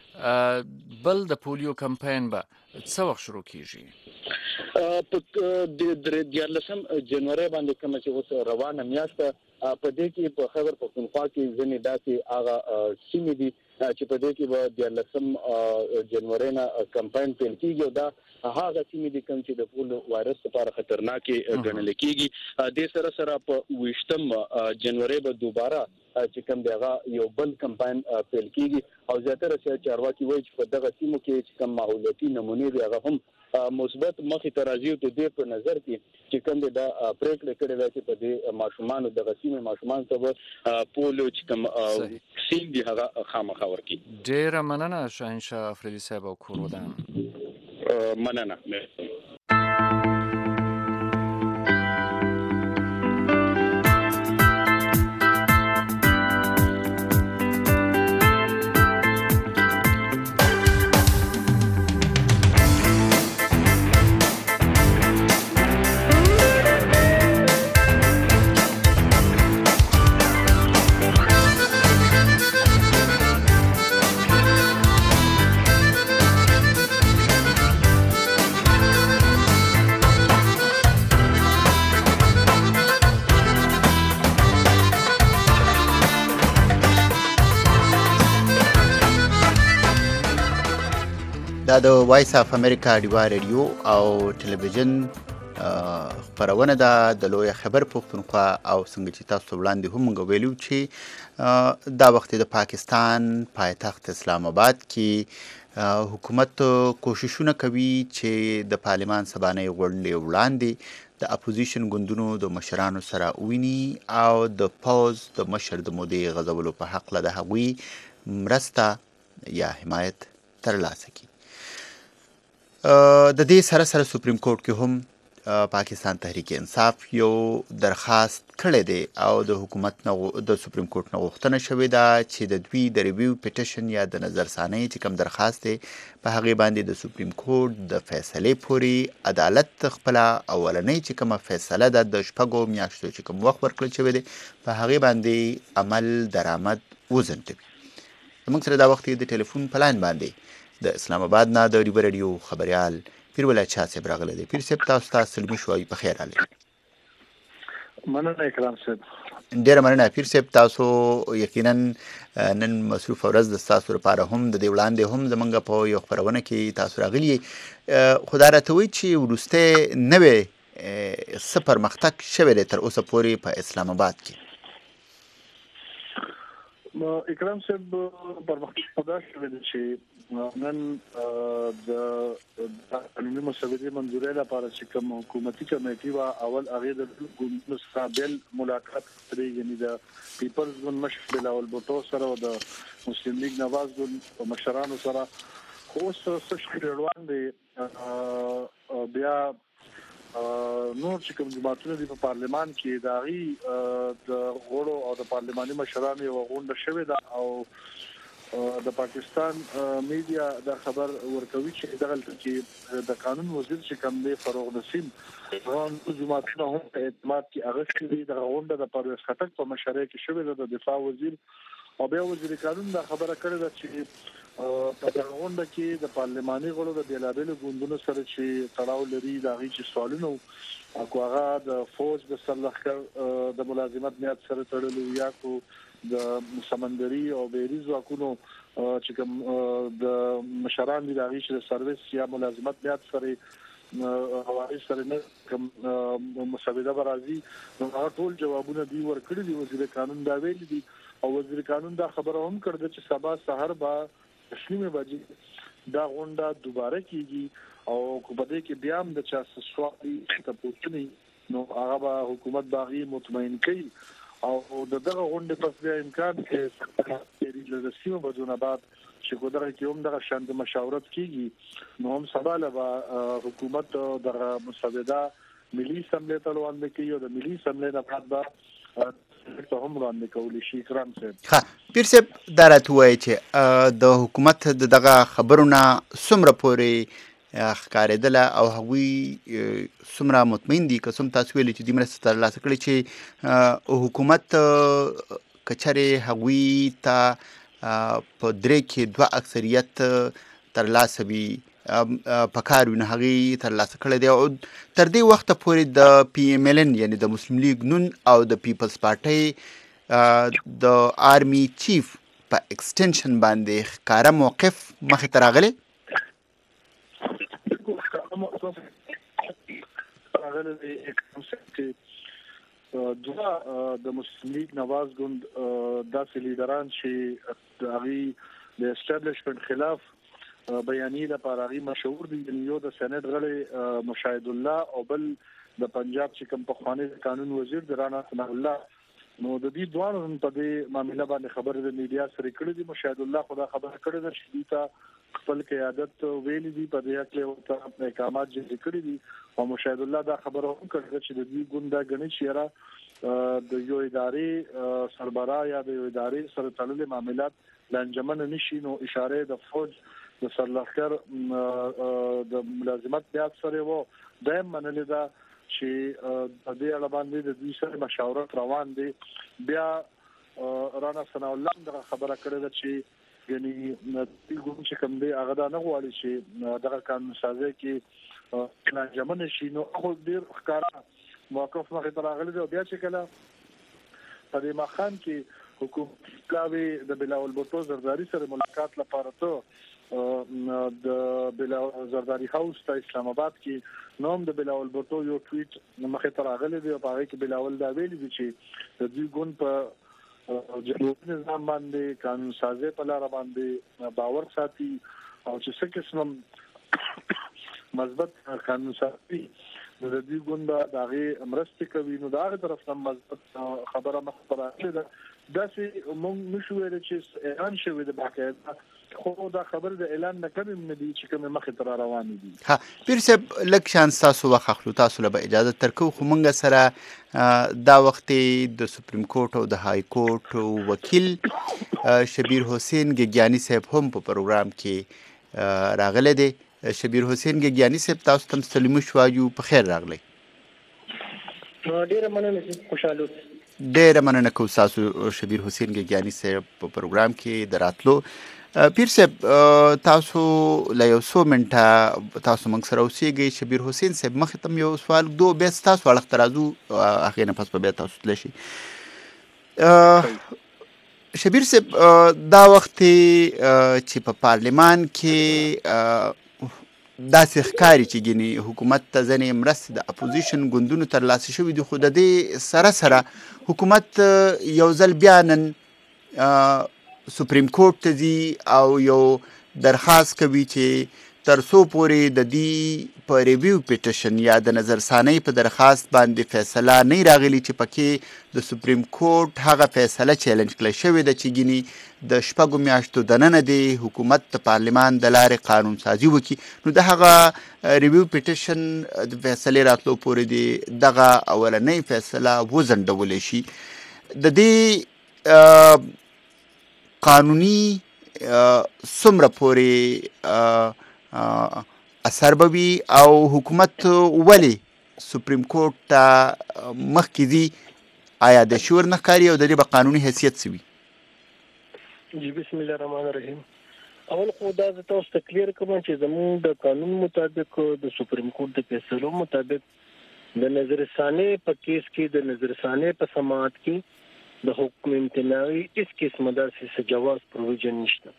چې بل د پولیو کمپاین به څه وخت شروع کیږي؟ په 13 جنوري باندې کوم چې اوس روانه میاشت په دې کې په خیبر پښتونخوا کې ځینې داسې هغه سیمې دي چې په دې کې به 13 جنوري نه کمپاین پیل کیږي او دا هغه سیمې دي کوم چې د پولیو وایرس لپاره خطرناکې ګڼل کیږي. د سره سره په 20 جنوري به دوباره چې کوم دغه یو بل کمپاین پیل کیږي او زیاتره چارواکي وایي چې په دغه سیمو کې چې کوم ماحولیاتي نمونې دي هغه هم مثبت مخې ته راځي او د دې په نظر کې چې کوم د پریکړه کړې ده چې په دې ماشومان دغه سیمه ماشومان ته پولیو چې کوم سیم دي هغه خامخا ورکړي. ډېره مننه شاهنشاه افریدي صاحب او کور ودان. مننه. دا د وایس اف امریکا ډیوا ریډیو او ټلویزیون خبرونه ده د لوی خبر پښتونخوا او څنګه چې تاسو وړاندې هم موږ ویلو چې دا وخت د پاکستان پایتخت اسلام آباد کې حکومت کوششونه کوي چې د پارلمان سبانۍ غونډې وړاندې د اپوزیشن ګوندونو د مشرانو سره وویني او د پوز د مشر د مودې غځولو په هکله د هغوی مرسته یا حمایت ترلاسه کړي. د دې سره سره سپریم کورټ کې هم پاکستان تحریک انصاف یو درخواست کړی دی او د حکومت د سپریم کورټ نه غوښتنه شوې ده چې د دوی د ریویو پیټیشن یا د نظرثانۍ چې کوم درخواست دی په هغې باندې د سپریم کورټ د فیصلې پورې عدالت خپله اولنۍ چې کومه فیصله ده د 6 میاشتو چې کوم وخت ورکړل شوی دی په هغې باندې عمل درآمد وځنډوي. زموږ سره دا وخت د ټلیفون په لاین باندې د اسلام آباد نه د ډیوا ریډیو خبریال پیر ولایت شاه صاحب راغلی دی. پیر صاحب تاسو ته سلمي شوي په خیر راغلی. مننه اکرام صاحب. ډېره مننه پیر صاحب. تاسو یقینا نن مصروفه ورځ د ستاسو لپاره هم د دې وړاندې هم زموږ په یو خپرونه کې تاسو راغلي خو دا راته وایي چې وروستی نوی څه پرمختګ شوی دی تر اوسه پورې په اسلام آباد کې؟ اکرام صاحب پرمختګ دا شوی دی چې نن د قانوني مسودې منظورۍ لپاره چې کوم حکومتي کمیټې وا اول هغه د ګوند سره بل ملاقات کړی، یعنی د پیپلز ګوند مشر بلاول بوټو سره او د مسلم لیگ نواز ګوند مشرانو سره خو څه شکرړوان دي بیا نور چې کوم جماعتونه دي په پارلمان کې داغي د غړو او د پارلماني مشرانو یو غونډه شوې ده او د پاکستان میډیا دا خبر ورکوي چې دغه چې د قانون وزیر چې کوم دی فروغ نسیم روان جماعتونه هم په اعتماد کې اغشتي دي. د غونډه د پرویز خټک په مشرۍ کې شوې ده. د دفاع وزیر او بیا وزیر قانون دا خبره کړې ده چې په دغه غونډه کې د پارلماني غړو د بیلابېلو ګوندونو سره چې تړاو لري دا غي چې سوالونه او هغه د فوج د سرلښکر د ملازمت میاد سره تړلو یا کو د سمندري او بحري ځواکونو چې کوم د مشران دي د هغې چې د سروس یا ملازمت میاد سره حوالې سره نه کوم مسوده به راځي نو هغه ټول جوابونه دوی ورکړي دي. وزیر قانون دا ویلي دي او وزیر قانون دا خبره هم کړې ده چې سبا سحر به 9 بجې دا غونډه دوباره کیږي او په دې کې بیا هم د چا سوالي ته پوښتنې نو هغه به حکومت باغی مطمئن کوي او دغه غونډه پس بیا امکان کې د سیمه بدون بعد چې ګودره کې هم دغه شاند مشاورت کیږي نو هم سبا له حکومت دغه مسوده ملي اسمبلی ته وړاندې کوي او د ملي اسمبلی نه بعد به ته هم وړاندې کولی شي. کرام صاحب پیر صاحب دا راته وایي چې د حکومت دغه خبرونه څومره پورې ښکارېدله او هغوی څومره مطمئن دي که څوم تاسو ویلي چې دوی مرسته ترلاسه کړې چې حکومت که چېرې هغوی ته په 3 کې 2 اکثریت ترلاسه وي په کار وي نو هغې ترلاسه کړی دی او تر دې وخته پورې د پی ایم ایل ان یعنې د مسلم لیگ نون او د پیپلز پارټۍ د آرمي چیف په ایکسټنشن باندې ښکاره موقف مخې ته راغلی. دوه د مسلم لیگ نواز ګوند داسې لیډران چې د هغې د اسټابلیشمنټ خلاف بیانیې لپاره هغې مشهور دي، یو د سینټ غړی مشاهد الله او بل د پنجاب چې کوم پخوانی قانون وزیر د رانا ثناء الله. نو د دې دوه په دې معاملې باندې خبرې د میډیا سره کړې دي. مشاهد الله خدا خبره کړې ده چې دوی ته خپل قیادت ویلي دي په دې کې ورته احکامات جاری کړي دي او مشاهد الله دا خبره هم کړې چې د دې ګوند غني چیرې د یو ادارې سربراه یا د یو ادارې سره تړلې معاملات لانجمن نشي نو اشاره د فوج د سرلښکر د ملازمت بیات سره وو دایم منلې ده چې د دې اړه باندې د دوی سره مشاورت روان دي. بیا رانا ثناء الله دغه خبره کړې ده چې یعنی د ګوند چې کوم دی هغه دا نه غواړي چې دغه قانون سازي کې لانجمن شي نو خو ډیر ښکارا موقف مخې ته راغلی دی. بیا چې کله په دې مخان کې حکومت کلاوي د بلاول بوټو زرداری سره ملاقات لپاره ته د بلاول زرداری هاوس ته اسلام آباد کې نوم د بلاول بوتو یو ټویټ مخه تر راغلی دی په هغه کې بلاول دا ویلي دی چې د دوی ګوند په جنوبي نظام باندې قانون سازي په لار باندې باور ساتي او چې څه قسم مثبت قانون سازي د دې ګوند دغه امرسته کوي نو دغه طرف نه مثبت خبره مخبره ده داسې موږ نشو ویل چې اعلان شوی د باقاعده خو دا خبر د اعلان نه کم نه دي چې کوم مخه تر روان دي. ها پیر صاحب لک شانس تاسو واخلو تاسو له اجازه ترکو خو مونږ سره دا وخت د سپریم کورټ او د های کورټ وکیل شبیر حسین ګیانی صاحب هم په پروګرام کې راغله دي. شبیر حسین ګیانی صاحب تاسو تم سلام شوایو په خیر راغلی. ډیره مننه خوشاله ډیره مننه کوم تاسو شبیر حسین ګیانی صاحب په پروګرام کې دراتلو. پیر صاحب تاسو لا یو څو منټه تاسو موږ سره اوسېږئ. شبیر حسین صاحب مخې ته یو سوال دو بیا تاسو اړخ ته راځو هغې نه پس به بیا تاسو تللی شي. شبیر صاحب دا وخت چې په پارلمان کې داسې ښکاري چې ګینې حکومت ته ځینې مرستې د اپوزیشن ګوندونو ترلاسه شوي دي خو د دې سره سره حکومت یو ځل بیا نن سپریم کورټ ته ځي او یو درخواست کوي چې تر څو پورې د دې په ریویو پیټیشن یا د نظرثانۍ په درخواست باندې فیصله نه راغلی چې پکې د سپریم کورټ هغه فیصله چیلنج کړی شوې ده چې ګینې د شپږو میاشتو دننه دی حکومت د پارلمان د لارې قانون سازي وکړي نو د هغه ریویو پیټیشن د فیصلې راتلو پورې دی دغه اولنۍ فیصله وځنډولی شي. د دې قانوني څومره پورې اثر به وي او حکومت ولې سپریم کورټ ته مخکې ځي آیا د شور نه ښکاري او د دې به قانوني حیثیت څه وي؟ جی بسم الله الرحمن الرحیم. اول خو دا زه تاسو ته کلیر کوم چې زموږ د قانون مطابق د سپریم کورټ د فیصلو مطابق د نظرثانې په کیس کې د نظرثانې په سماعت کې د حکم امتناعي هیڅ قسمه داسې جواز پروویژن نشته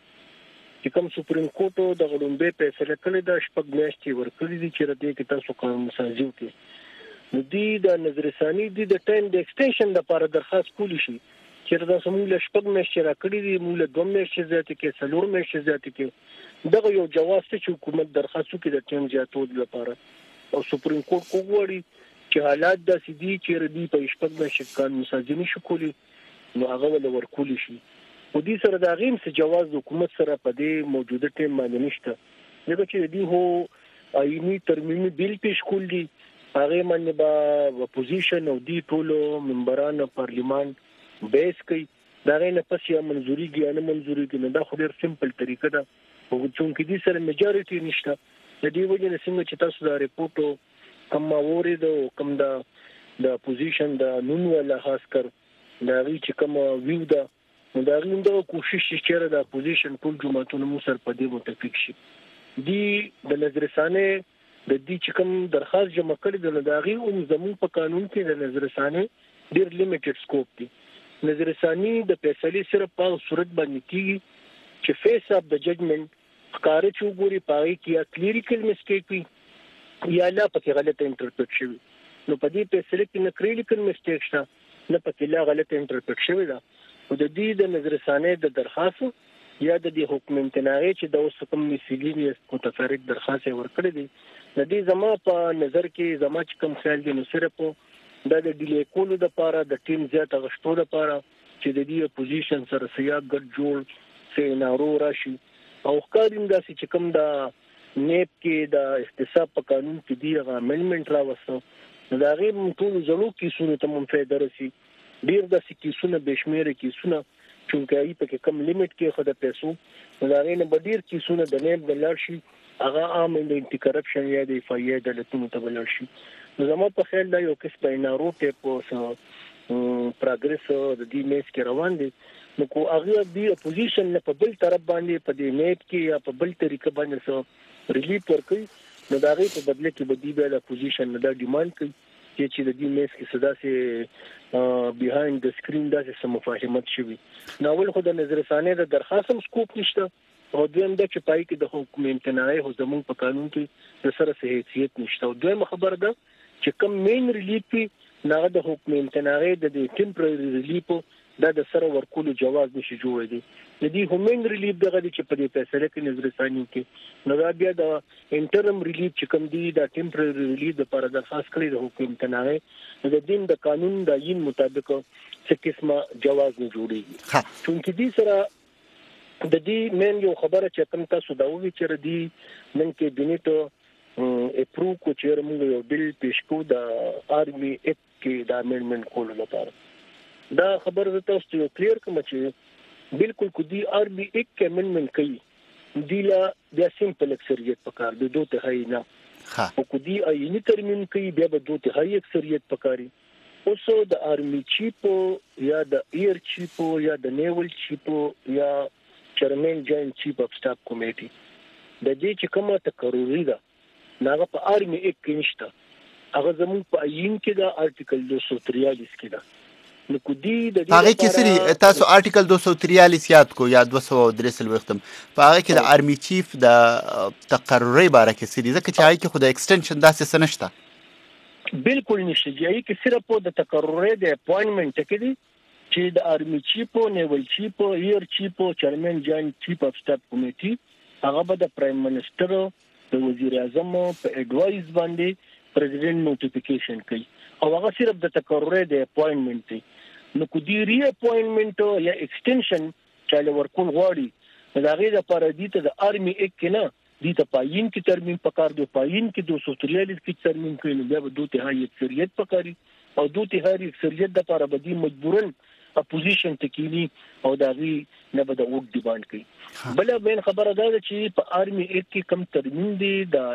چې کوم سپریم کورټ د غړومبې فیصله کړې ده شپږ میاشتې ورکړي دي چې ردی کې تاسو قانون سازي وکړي نو دی د نظرثاني دی د ټایم د ایکسټنشن لپاره درخواست کولی شي چې دا سمول شپږ میاشتې راکړي دي موږ له 2 میاشتې زیاتې کې 4 میاشتې زیاتې کې دغه یو جواز چې حکومت درخواست وکړي د ټایم زیاتولو لپاره او سپریم کورټ کوغوري چې حالات داسې دي چې ردی په شپږ میاشتې قانون سازي نشي کولی نو هغه ول ورکول شي او دې سره دا غیم څه جواز حکومت سره په دې موجوده ټیم باندې نشته دغه چې دی هو آئینی ترمیمي بیل پیش کول دي هغه باندې با اپوزیشن او دی ټولو ممبران پارلیمان بیس کوي دا نه پس یا منځوري کې نه منځوري کې دا خو ډېر سمپل طریقه ده او چې دې سره میجارټي نشته د دې وجه نه څنګه چې تاسو دا ریپورت کوم اورید او کوم د اپوزیشن د نون ولا خاص کر دا ری چې کوم ویو ده نو دا غوښنه کوشش چې د اپوزیشن ټول جماعتونو مو سره په دې متفق شي دی د نظرثانه د دې چې کوم درخواست جمع کړي د داغي او زمون په قانون کې د نظرثانه ډیر لیمیټډ سکوپ دی نظرثاني د فیصلې سره په صورت باندې کیږي چې فیس اف د ججمنت ښکارا چوغوري پای کې یا کلیریکل میسټیک وي یا لا پکې غلطه انټرپریټ شوی نو په دې فیصله کې نه کلیریکل میسټیک شته نه پکې لا غلطه انټرپریټ شوی دا او د دې د نظرثانه د درخواست یا د دې حکم امتناعي چې د اوس کوم مسیلین متفرق درخواست ورکړي دي د دې زما په نظر کې زما چې کوم خیال دي نو صرف د ډیلی کولو د لپاره د ټیم زیات غشتو د لپاره چې د دې اپوزیشن سره سیاق ګډ جوړ سينارو راشي او ښکاریم داسې چې کوم د نیب کې د احتساب په قانون کې دی غو امندمنت راوسته دا غي ټول زلو کیسونه ته منفعل راسي ډیر د کیسونه بشمیره کیسونه چونکه ای په کم لیمټ کې خو د پیسو دا غي نه بدیر کیسونه د نیب د لارشي هغه عام د انټي کرپشن یا د فایده د لټونو ته بلل شي زمو په خیال دا یو کس په نارو ټیپ او پروګرس د دې میس کې روان دي نو کو هغه د اپوزیشن په بل طرف باندې په دې نیټ کې یا په بل طریقه باندې سو ریلیف ورکړي نو دا غي په بدله کې بدی به د اپوزیشن نه دا ډیماند کوي چې د دې میس کې صدا سي بیهایند د سکرین داسې سم مفاهمت شوی نو ول خو د نظرثانه د درخواست سکوپ نشته او دویم د چې پای کې د حکم امتناعي هو زمون په قانون کې د سره حیثیت نشته. او دویم خبره ده چې کوم مین ریلیف نه د حکم امتناعي د ټمپرری ریلیف د سره ورکول جواز نشي جوړ دی. د دې هومن ریلیف دغه چې په دې فیصله کې نظر ثاني کې نو دا بیا د انټرم ریلیف چې کوم دی د ټمپرری ریلیف لپاره درخواست کړی د حکم امتناعي د دین د قانون د عین مطابق څه قسمه جواز نه جوړیږي. چونکه دې سره د دې مین یو خبره چې کوم تاسو دا وی چې ردی نن کې بنیټو اپروو کو چې موږ یو بل پیش کو د آرمي اکټ کې د امندمنت کولو لپاره دا خبره تاسو ته کلیر کوم چې بالکل کو دی آرمي اکټ کې امندمنت کوي دی لا بیا سیمپل اکثریت پکار د 2/3 نه او کو دی عیني ترمیم کوي بیا به 2/3 اکثریت پکاري. اوسو د آرمي چیف یا د ایر چیف یا د نیول چیف یا چیرمن جوائنٹ چیف اف سٹاف کمیټي د دې چې کومه تقرری ده ناغه په آرمي اکټ کې نشته هغه زموږ په عین کې د آرټیکل 243 کې ده نو کو دی د دې هغه کې سری تاسو آرټیکل 243 یاد کو یا 233 وختم په هغه کې د آرمي چیف د تقرری باره کې سری ځکه چې هغه کې خو د ایکسټنشن داسې سنشته بالکل نشته دی کې صرف د تقرری د اپوینټمنت کې دی چې د آرمي چیف نیول چیف ایر چیف چیرمن جوائنٹ چیف اف سٹاف کمیټي هغه به د پرایم منسٹر د وزیر اعظم په ایڈوایز باندې پریزیډنټ نوټیفیکیشن کوي او هغه صرف د تقرری د اپوینټمنت دی. نو کو دی ری اپوینټمنت یا ایکسټنشن چاله ورکول غواړي دا غي د لپاره دي ته د آرمي اکټ کې نه دي ته پاین کې ترمیم پکار دی پاین کې 243 کې ترمیم کوي نو بیا به 2/3 اکثریت پکاري او 2/3 اکثریت د لپاره به دي مجبورن اپوزیشن تکینی او داغي نه به د وګ ډیماند کوي. بل بین خبره ده چې په آرمي اکټ کې کم ترمیم دی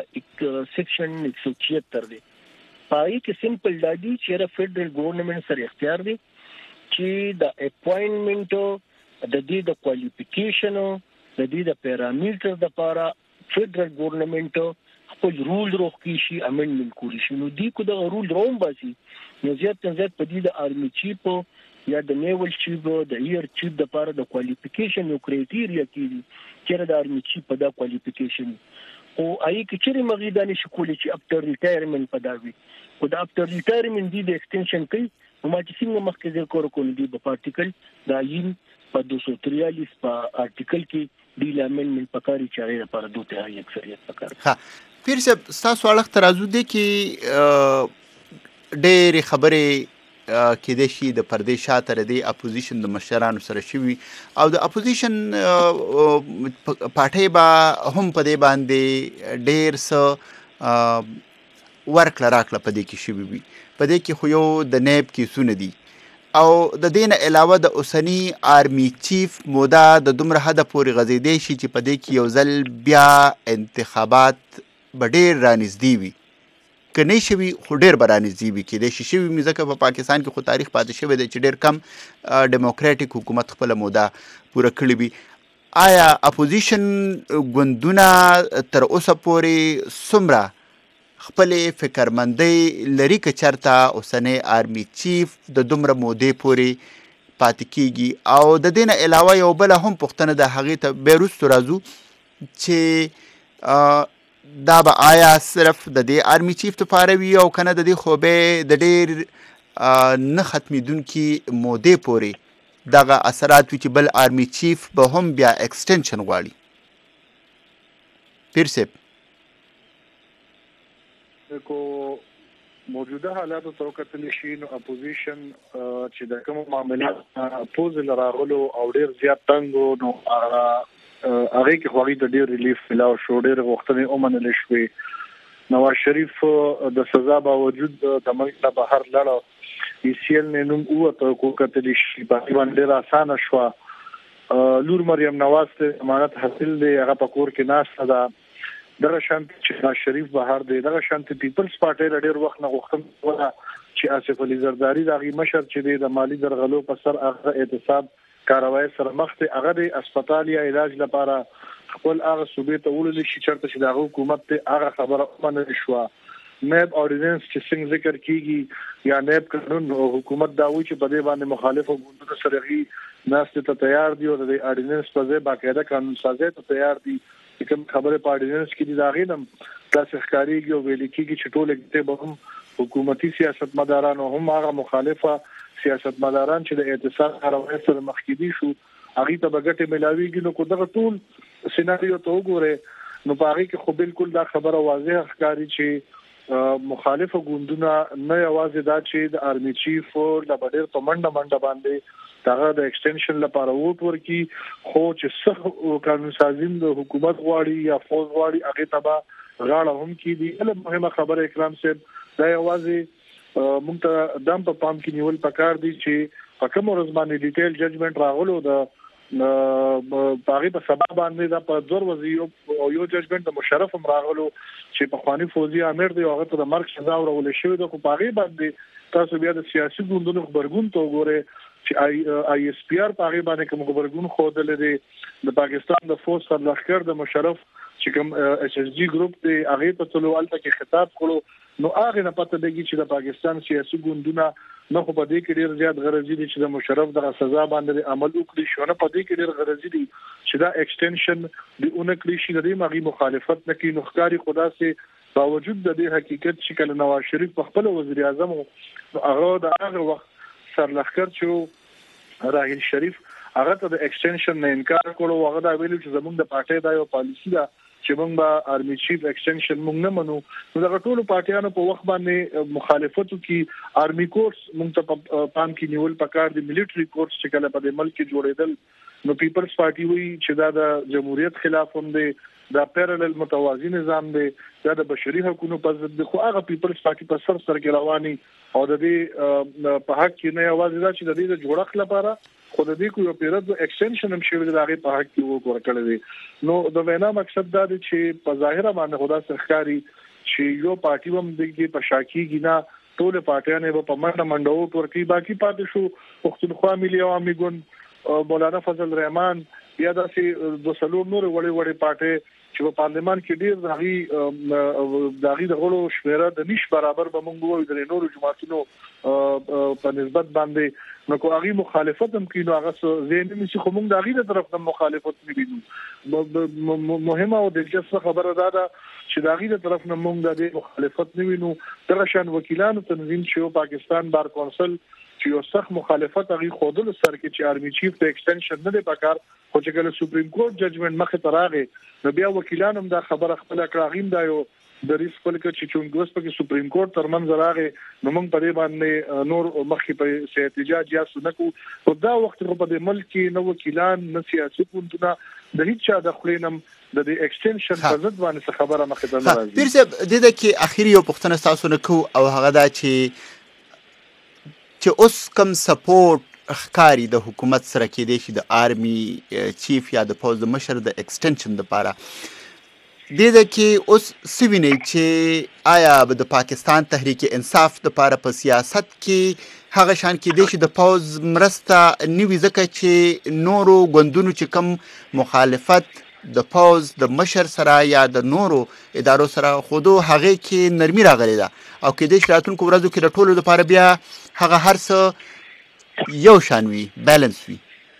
د سیکشن 176 دی پای کې سمپل دادی چې فدرل ګورنمنت سره اختیار دی چې د اپوینټمنت د دې د کوالیفیکیشن د دې د پیرامیټر د لپاره فدرل ګورنمنت خپل رول روخی شي امندمنت کولی شي. نو دی کو د رول روم باسي نو زیات په دې د آرمي چیف یا د نیول چیف د ایر چیف د لپاره د کوالیفیکیشن یو کرایټیریا کیږي چې د آرمي چیف په دا کوالیفیکیشن او آی کی چیرې مغیدانه شکولې چې افتر ریټایرمنت پداوي او د افتر ریټایرمنت دی د ایکسټنشن کوي نو ما چې څنګه مخکې ذکر کول دي په پارټیکل دا یین په 243 په آرټیکل کې دی لامنمنت پکاري چې هغه لپاره 2/3 اکثریت پکاري. ها پیر صاحب تاسو اړه ترازو دي کې ډېر خبرې کې د شي د پردې شاته د اپوزیشن د مشرانو سره شوي او د اپوزیشن پارټي با هم په دې باندې ډېر څه ورکړه راکړه په دې کې شوي وي په دې کې خو یو د نیب کې سونه دي او د دې نه علاوه د اوسنی آرمي چیف مودا د دومره حد پورې غځېدی شي چې په دې کې یو ځل بیا انتخابات به ډېر رانږدې وي که نه شوي خو ډېر به رانږدې وي کېدای شي شوي وي ځکه په پاکستان کې خو تاریخ پاتې شوی دی چې ډېر کم ډیموکراټیک حکومت خپله موده پوره کړې وي. آیا اپوزیشن ګوندونه تر اوسه پورې څومره خپلې فکرمندۍ لري که چېرته اوسنی آرمي چیف د دومره مودې پورې پاتې کېږي او د دې نه علاوه یو بله هم پوښتنه د هغې ته بیا وروستو راځو چې دا به آیا صرف د دې آرمي چیف لپاره وي او کنه د دې خو به د ډېر نه ختمېدونکي مودې پورې دغه اثرات وي چې بل آرمي چیف به هم بیا ایکسټنشن غواړي. پیر صاحب کو موجوده حالاتو ته وکتل شي نو اپوزیشن چې د کوم معاملات پوز لراغلو او ډېر زیات تنګ نو هغه کې خواري د ډېر ریلیف ملاو شو ډېر وختونه اومنل شوې نواز شریف د سزا باوجود د ملک نه بهر لاړ ایسیل نه نوم اوته کو کتل شي په باندې ډېر اسانه شو لور مریم نواز ته امانت حاصل دی هغه په کور کې ناشته ده دغه شانت چې نواز شریف بهر دی دغه شانت پیپلز پارټي ډېر وخت نه غوښتل ولا چې آصف علي زرداری دغه مشر چې د مالی درغلو په سر هغه اعتصاب کاروای سره مخ ته هغه د هسپتال یا علاج لپاره خپل هغه صوبې ته ولول شي چرته چې د حکومت ته هغه خبره ومنل شو نیب اورډیننس چې څنګه ذکر کیږي یا نیب قانون حکومت دا وایي چې په دې باندې مخالفو ګوندونو سره غي ناسته ته تیار دي او د اورډیننس په ځای باقاعده قانون سازي ته تیار دي کوم خبره په اورډیننس کې دي دا غینم تاسو ښکاریږي او ویل کیږي چې ټول کې به هم حکومتي سیاستمداران او هم هغه مخالفه سیاستمداران چې د اعتصاب کاروي سره مخ کې دي شو هغه ته بغټه ملاويږي نو کو دغه ټول سيناريو ته وګوره نو باغی کې خو بالکل دا خبره واضحه ښکاری چې مخالفه ګوندونه نه یوازې دا چې د آرمي چیف د بډیر په منډه باندې دغه د ایکسټنشن لپاره ووټ ورکي خو چې څه قانون سازین د حکومت غواړي یا فوج غواړي هغه تبا غاړه هم کې دي له مهمه خبره اکرام صاحب دا یوازې مونږ ته دم په پام کې نیول پکار دي چې په کوم ورځ باندې ډیټیل ججمنټ راغلو د باغی په سبب باندې دا په دور وزیر او یو ججمنټ د مشرف هم راغلو چې په خواني فوزي امیر دی هغه ته د مرګ سزا ورول شوې ده خو باغی باندې تاسو بیا د سیاسي ګوندونو خبرګون ته وګوره چې آی اس پی آر باغی باندې کوم خبرګون خوده لري د پاکستان د فوج سر لخر د مشرف چې کوم ایس اس جی ګروپ دی هغه په تلوالته کې خطاب کړو نو هغه نه پته لګي چې د پاکستان سیاسي ګوندونه نو په دې کې ډیر زیات غرضی دي چې د مشرف د سزا باندې عمل وکړي شو نه په دې کې ډیر غرضی دي چې دا ایکسټنشن دی اونکلی شي د مغي مخالفت نکي نخکاری خدا سي باوجود د دې حقیقت چې کله نواز شریف په خپل وزیر اعظم هغه د هغه وخت سرلخکر چې راهیل شریف هغه ته د ایکسټنشن نه انکار کړو هغه دا ویلو چې زموږ د پارټي دا یو پالیسی ده چې موږ به آرمي چیف ایکسټنشن موږ نه منو نو دا ټول پارټیانو په وخت باندې مخالفتو کې آرمي کورس موږ ته پام کې نیول پکار دي مليټري کورس چې کله په ملک کې جوړېدل نو پیپلز پارټي وی چې دا د جمهوریت خلاف هم دی دا پیرالل متوازی نظام دی دا د بشري حقوقو په ضد دی خو هغه پیپلز پارټي په سر کې رواني او د دې په حق کې نه یوازې دا چې د دې جوړښت لپاره خو د دې کو یو پیرد ایکسټنشن هم شوی د هغه په حق کې وګور کړی دی نو د وینا مقصد دا دی چې په ظاهره باندې خدا سرکاري چې یو پارټي هم دغه په شاکی گینا ټول پارټیانه په منډه ورکی باقي پاتې شو پښتونخوا ملي عوامي ګوند مولانا فضل الرحمن یا داسې د سلور نور وړي پارټي چې په پارلمان کې ډیر داغي د غړو شمیره د نش برابر به مونږ وایو د نورو جماعتونو په نسبت باندې نو کو هغه مخالفت هم کینو هغه زین نشي خو مونږ داغي د طرف نه مخالفت نه وینو مهمه او دلچسپه خبره ده چې داغي د طرف نه مونږ د مخالفت نه وینو درشن وکیلانو تنظیم چې پاکستان بار کونسل چې یو سخت مخالفت هغه خودل سر کې چې آرمي چیف ته ایکسټنشن نه دی پکار خو چې کله سپریم کورټ ججمنټ مخه تراغه نو بیا وکیلانو دا خبره خپل کړاغیم دا یو د ریس خپل کې چې چونګوس په سپریم کورټ ترمنځ راغې نو موږ په دې باندې نور مخکې په احتجاج یا سنکو او دا وخت په دې ملک کې نو وکیلان نه سیاسي ګوندونه د هیڅ چا د خلینم د دې ایکسټنشن په ضد باندې خبره مخه ته راځي پیرسه د دې کې اخیری یو پښتنه تاسو نه کو او هغه دا چې اوس کم سپورټ اخکاری د حکومت سره کې دی چې د آرمي چیف یا د پوز د مشر د ایکسټنشن لپاره د کې اوس سوینه چې آیا د پاکستان تحریک انصاف لپاره په سیاست کې هغه شان کې دی چې د پوز مرسته نیوي ځکه چې نورو غوندونو چې کم مخالفت د پوز د مشر سره یا د نورو ادارو سره خودو هغه کې نرمي راغلی ده او کې د شراتونکو ورځو کې د ټولو لپاره بیا هغه هر څه یو شان وي بیلانس وي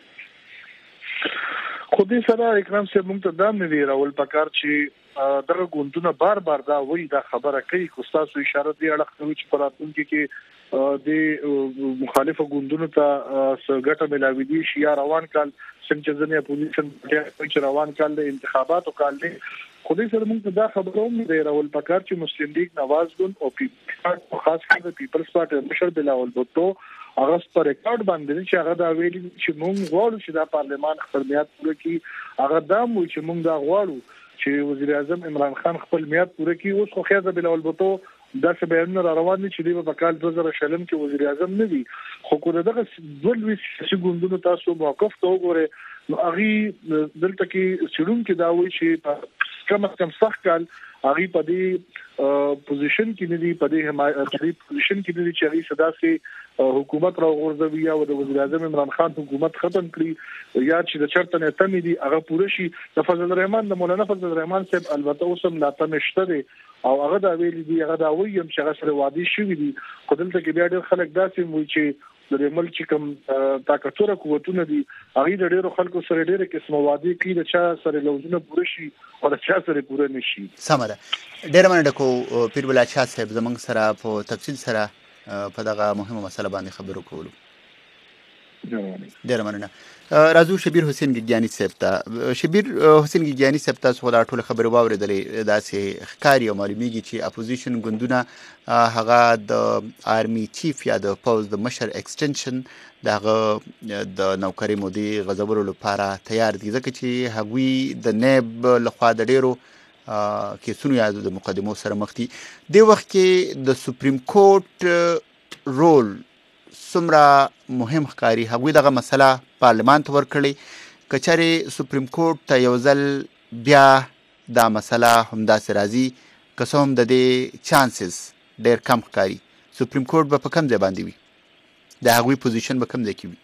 خو دې سره اکرام صاحب موږ ته دا نه دی راول پکار چې دغه ګوندونه بار دا وایي دا خبره کوي خو تاسو اشاره دی اړه کوي چې پراتونکو کې د مخالفه ګوندونو ته ګټه ملاوي دي شیا روان کال څنګه ځنه اپوزیشن چې روان کال د انتخاباتو کال دی خو دې سره موږ دا خبره هم دی راول پکار چې مسلم لیگ نواز ګوند او خاص کر د پیپلز پارټي مشر بلاول بوتو هغه پر ریکارډ باندې چې هغه دا ویلي چې موږ غواړو چې د پارلمان خپل میعاد پوره کړي هغه دا مو چې موږ دا غواړو چې وزیر اعظم عمران خان خپل میعاد پوره کړي اوس خو خیزه بلاول بوتو دا څه بیانونه روان دي چې دی په کال 2000 کې وزیر اعظم نه وي خو کو دغه ډول وی چې ګوندونو تاسو موقف ته وګوره نو هغه دلته کې سړون کې دا وایي چې کم از کم سخت کال هغه په دې پوزیشن کې نه دی په دې حمایتي پوزیشن کې نه دی چې هغه صدا سي حکومت را غورځوي یا د وزیر اعظم عمران خان حکومت ختم کړي یا چې د چرته نه تمې دي هغه پوره شي د فضل الرحمن د مولانا فضل الرحمن صاحب البته اوسم لا تمشته دي او هغه دا ویلي دي هغه دا وایي چې هغه سره وادي شوی دي خو دلته کې بیا ډېر خلک داسې وایي چې د ملک کوم طاقتور قوتونه دي هغه د ډېرو خلکو سره ډېر قسم وادي کوي د چا سره لوزونه پوره شي او د چا سره پوره نشي. سمه ده. ډېر مننه کو پیر بلا شاه صاحب زمونږ سره په تفصیل سره په دغه مهمه مسله باندې خبرو کولو. ډېر مننه. راځو شبیر حسین ګیګیانی صاحب ته. شبیر حسین ګیګیانی صاحب تاسو دا ټول خبرې واورېدلې داسې ښکاري او معلومیږي چې اپوزیشن ګوندونه هغه د آرمي چیف یا د پوز د مشر ایکسټنشن دغه د نوکرۍ مودې غځولو لپاره تیار دي ځکه چې هغوی د نیب لخوا د ډېرو کیسونو یا د مقدمو سره مخ دي. دې وخت کې د سپریم کورټ رول څومره مهم ښکاري؟ هغوی دغه مسله پارلمان ته ورکړې که چېرې سپریم کورټ ته یو ځل بیا دا مسله همداسې راځي که څه هم د دې چانسز ډېر کم ښکاري سپریم کورټ به په کوم ځای باندې وي د هغوی پوزیشن به کوم ځای کې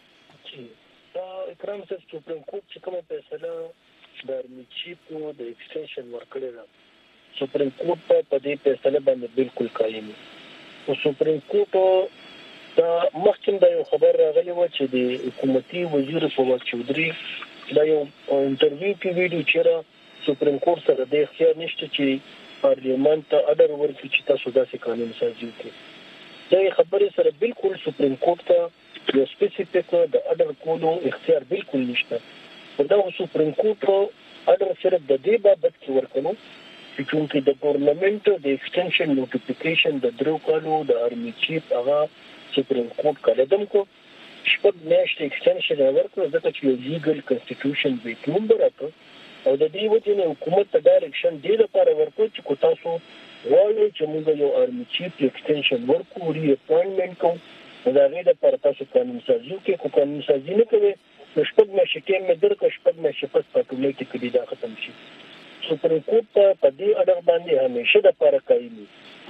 وي؟ اکرام صاحب سپریم کورټ چې کومه فیصله د آرمي چیف د ایکسټنشن ورکړې ده سپریم کورټ په دې فیصله باندې بالکل قایم دی. او سپریم کورټ دا مخکې دا یو خبر راغلی و چې د حکومتي وزیر فواد چودري دا یو انټرویو کې ویډیو چیرې سپریم کورټ سره د اختیار نشته چې پارلیمان ته اډر ورکړي چې تاسو داسې قانون سازي وکړئ. دا خبرې سره بالکل سپریم کورټ ته یو سپیسیفیک د اډر کولو اختیار بالکل نشته. دا سپریم کورټ اډر صرف د دې بابت کې ورکړو چې چونکې د ګورنمنت د ایکسټنشن نوټیفیکیشن د درو کالو د آرمي چیف هغه سپریم کورټ کالدم کو شپږ میاشتې ایکسټنشن ورکړو ځکه چې یو لیګل کنسټیټیوشن ویټوم راکړ او د دې وجې نه حکومت ته ډایرکشن دې لپاره ورکړ چې کو تاسو غواړئ چې موږ یو آرمي چیف ایکسټنشن ورکړو ری اپوینټمنټ کوو دا غي لپاره تاسو قانون سازي کې کو قانون سازي نه کوي نو شپږ میاشتې کې مې درکړ شپږ میاشتې پس پټولیټیکلی دا ختم شي. سپریم کورټ په دې اډر باندې همیشه د لپاره قایم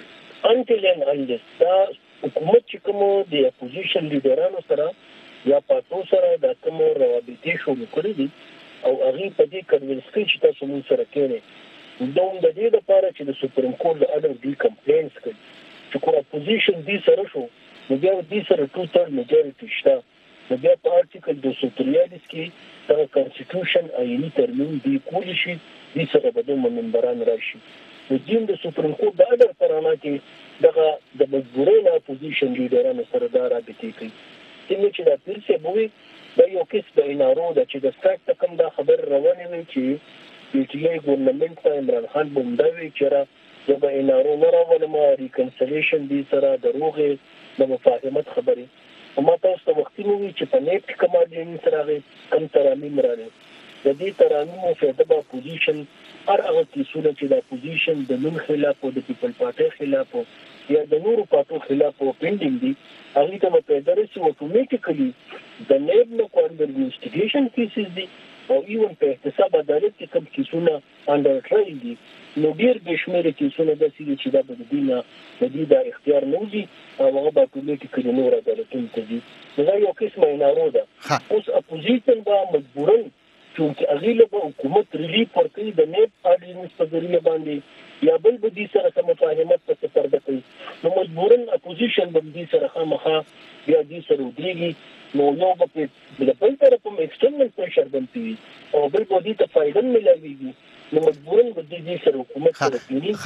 وي انټل اینڈ انلیس دا حکومت چې کوم د اپوزیشن لیډرانو سره یا پاتو سره د کوم روابطې شروع کړې دي او هغه په دې کنوینس کوي چې تاسو موږ سره کېنئ دوم د دې لپاره چې د سپریم کورټ د اډر دی کمپلینټس کوي چې کوم اپوزیشن دې سره شو نو بیا دې سره 2/3 میجورټي شته نو بیا په آرټیکل 243 کې د کنسټیټیوشن آئینی ترمیم دی کول شي دې سره به د منبران راشي. د دین د سپریم کورټ د اډر پرانا کې دغه د مجبورۍ نه اپوزیشن لیډرانو سره دا رابطې کوي څنګه چې دا پیرسه بوي دا یو کیس د انارو د چې د سټاک کوم دا خبر روانه وي چې پی ټی آی ګورنمنت ته عمران خان بومداوي چې را د انارو نه راولم ریکنسلیشن دي سره دروغه د مفاهمت خبري او ما تاسو ته وختي وی چې په نیټ کماډین سره کم ترامیم راغلي د دې ترامیم په دغه پوزیشن هر هغه کیسونه چې د اپوزیشن د نن خلاف او د پیپل پارټي خلاف یا د نورو پارټو خلاف پینډینګ دي هغه ته په درسي اتوماتیکلی د نیب نو کوانډر انویسټیګیشن کیسز دي او ایون په احتساب عدالت کې کوم کیسونه انډر ټرایل دي نو ډیر بشمیر کیسونه د سړي چې د بدینه د دې د اختیار نوځي او هغه په اتوماتیکلی نور عدالتونو ته دي دا یو قسمه نه ده اوس اپوزیشن با مجبورن چې اغیله په حکومت ریلیف ورکړي د نیب اډینس په ذریعہ باندې یا بل به دې سره سم مفاهمت په پرده کوي نو مجبورن اپوزیشن به دې سره خامخا بیا دې سره ودرېږي نو یو به بل طرف هم ایکسټرنل پریشر باندې او بل به دې ته فائدہ ملایوي نو مجبورن به دې سره حکومت سره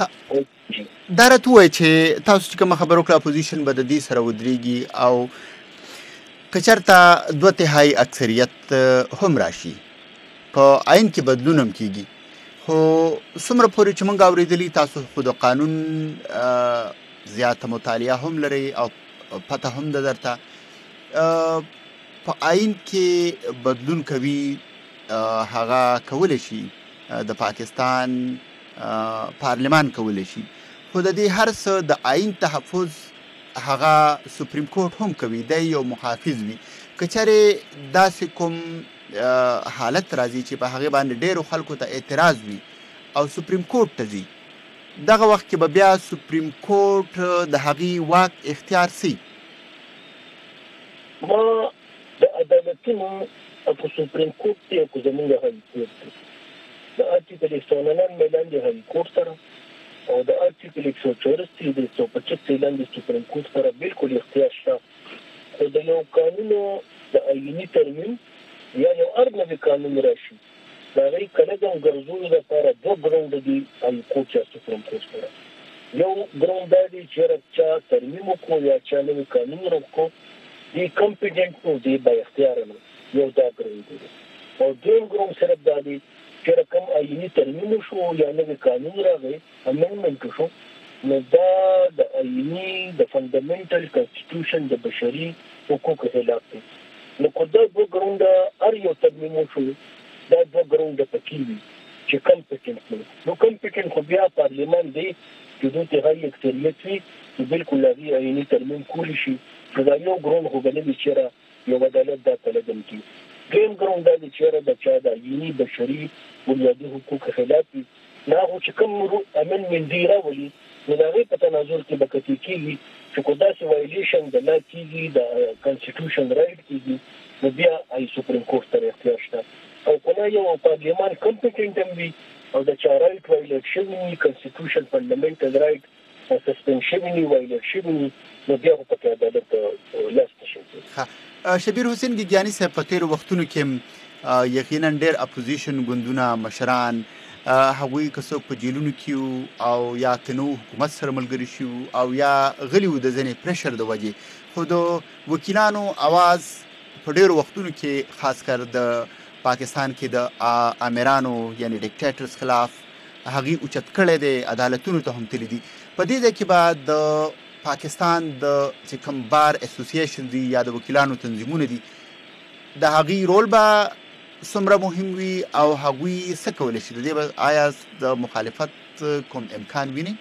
کېږي. دا راته وایي چې تاسو چې کوم خبرو کړه اپوزیشن به دې سره ودرېږي او که چېرته 2/3 اکثریت هم راشي په عین کې بدلون هم کیږي خو څومره پورې چې موږ اورېدلي تاسو خو د قانون زیاته مطالعه هم لرئ او پته هم ده درته په عین کې بدلون کوي هغه کولی شي د پاکستان پارلمان کولی شي خو د دې هر څه د عین تحفظ هغه سپریم کورټ هم کوي دی یو محافظ وي که چېرې داسې کوم حالت راځي چې په هغې باندې ډېرو خلکو ته اعتراض وي او سپریم کورټ ته ځي، دغه وخت کې به بیا سپریم کورټ د هغې واک اختیار سي؟ ما د عدالتونو په سپریم کورټ کې او زموږ هاي کورټ د آرټیکل 199 لاندې هاي کورټ سره او د آرټیکل 164 د 125 لاندې سپریم کورټ سره بالکل اختیار شته. خو د یو قانون د آئیني ترمیم یا یو هر نوی قانون راشي د هغې کلګم ګرځولو لپاره دوه ګراونډ دي هاي کورټ یا سپریم کورټ سره. یو ګراونډ دا دی چې چا ترمیم وکړو یا چا نوی قانون وکړو دی کمپیټنټ نو دی با اختیار نو یو دا ګراونډ دی. او دویم ګراونډ صرف دا دی چې کوم آئیني ترمیم شو یا نوی قانون راغی امندمنټ شو نو دا د آئیني د فنډامنټل کانسټیټیوشن د بشري حقوقو خلاف دی. نو که دا دوه ګراونډه هر یو ترمیم وشو دا دوه ګراونډه پکې وي چې کمپیټنټ نو کمپیټنټ خو بیا پارلیمان دی چې دوی ته هغې اکثریت وي چې بالکل هغې آئیني ترمیم کولی شي. نو دا یو ګراونډ خو به نه وي چېرې یو عدالت دا تلګم کړي. دویم ګراونډ دا دی چېرې د چا د آئیني بشري بنیادي حقوقو خلاف وي نو هغو چې کوم امندمنټ دی راولي نو د هغې په تناظر کې به کتل کېږي چې که داسې وایلیشن د لا کېږي د کانسټیټیوشن رایټ کېږي نو بیا آی سپریم کورټ سره اختیار شته. او که نه یو پارلیمان کمپیټنټ هم وي او د چا رایټ وایلیټ شوي وي کانسټیټیوشن فنډامنټل رایټ سسپینډ شوي وي وایلیټ شوي وي نو بیا خو پکې عدالت لاس ته شي. شبیر حسین ګیګیاني صاحب په تېرو وختونو کې یقینا ډېر اپوزیشن ګوندونه مشران هغوی که څوک په جیلونو کې وو او یا تنو حکومت سره ملګري شي او یا غلي وو د ځینې پریشر د وجې، خو د وکیلانو اواز په ډېرو وختونو کې خاص کر د پاکستان کې د امیرانو یعنی ډیکټیټرز خلاف هغې اوچت کړی دی، عدالتونو ته هم تللی دي. په دې ځای کې به د پاکستان د چې کوم بار اسوسییشن دي یا د وکیلانو تنظیمونه دي د هغې رول به څومره مهم وي او هغوی څه کولی شي؟ د دې به آیا د مخالفت کوم امکان ویني؟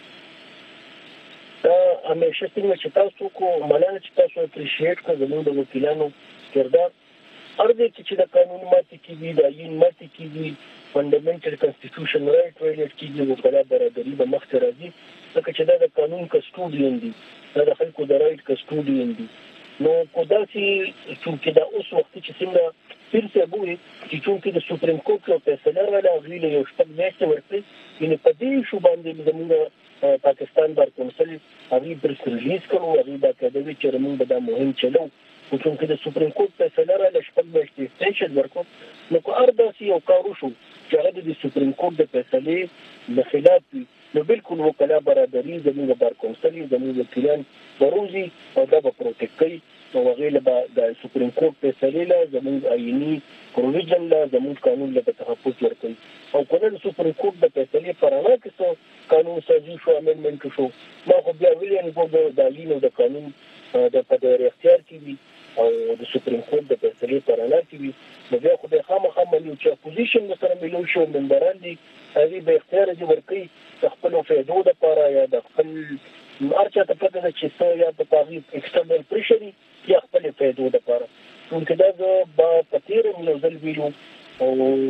دا همیشه څنګه چې تاسو کو مننه چې تاسو اپریشیټ کړئ زموږ د وکیلانو کردار هر ځای کې چې د قانون ماتې کېږي د آئین ماتې کېږي فنډامنټل کانسټیټیوشن رایټ وایلیټ کېږي وکلا برابري به مخکې راځي ځکه چې دا د قانون کسټوډین دي دا د خلکو د رایټ کسټوډین دي. نو که داسې چونکې دا اوس وختي چې څنګه پیر صاحب وویل چې چونکې د سپریم کورټ یو فیصله راغله هغوی له یو شپږ میاشتې ورکړې یعنې په دې ایشو باندې زموږ پاکستان بار کونسل هغوی پریس ریلیز کړو هغوی باقاعده وي چې موږ به دا مهم چلو خو چونکې د سپریم کورټ فیصله راغله شپږ میاشتې ایکسټینشن ورکړو نو که هر داسې یو کار وشو چې هغه د سپریم کورټ د فیصلې د خلاف وي نو بالکل وکلا برابري زموږ بار کونسل زموږ وکیلان بروزي او دا به پروټیکټ کوي نو هغې له به د سپریم کورټ فیصلې له زموږ آئیني پروویژن له زموږ قانون له به تحفظ ورکوي. او که نه د سپریم کورټ د فیصلې په رڼا کې څه قانون سازي شو امندمنټ شو ما خو بیا ویلي د آئین او د قانون په دغه اختیار کې وي او د سپریم کورټ د فیصلې په رڼا کې وي نو بیا خو بیا خامخا مني چې اپوزیشن سره ملو شو ممبران دي هغې به اختیار دې ورکوي د خپلو فایدو دپاره یا د خپل هر چا ته پته ده چې څه یا د هغې ایکسټرنل پریشر یا خپلې فایدو دپاره چونکې دا زه به په تېره یو ځل ویلو او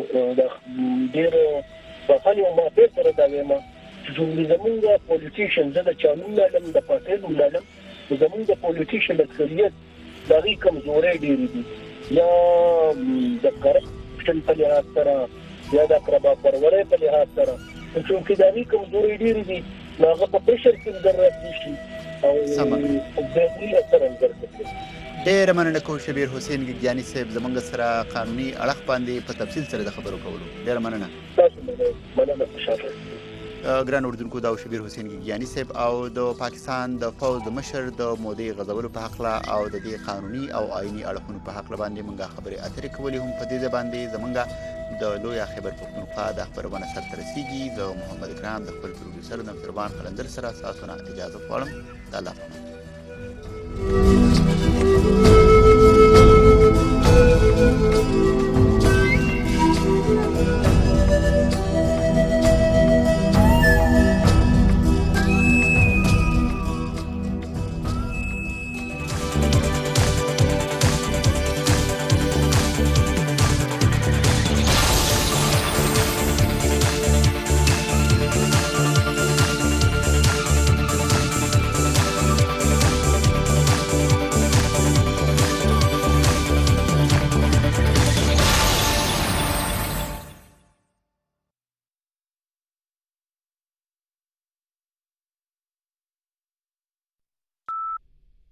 ډېر بخښنې او ما بېرته سره دا وایم چې زمونږ پولیټیشن زه د چا نوم لالم د پارټۍ نوم لالم زمونږ د پولیټیشن اکثریت د هغې کمزورۍ ډېرې دي یا د کرپشن په لحاظ سره یا د اقربا پرورۍ په لحاظ سره چونکې د هغې کمزورۍ ډېرې دي نو هغه په پریشر کې ضرورت نشي او بېغلي اثر هم ضرورت کوي. ډېره مننه کوم شبیر حسین ګیګیاني صاحب زموږ سره قانوني اړخ باندې په تفصیل سره د خبرو کولو. ډېره مننه. تاسو مننه خوشحاله ګران اردوونکو دا شبیر حسین ګیګیاني صاحب او د پاکستان د فوج د مشر د مودې غځولو په حقله او د دې قانوني او آئیني اړخونو په حقله باندې موږ خبرې اترې کولې هم په دې باندې زموږ د لوی خیبر پښتونخوا د خبرونه سره رسیدي زه محمد اکرام د خپل پروډوسر نصربان قلندر سره تاسو نه اجازه غواړم. د الله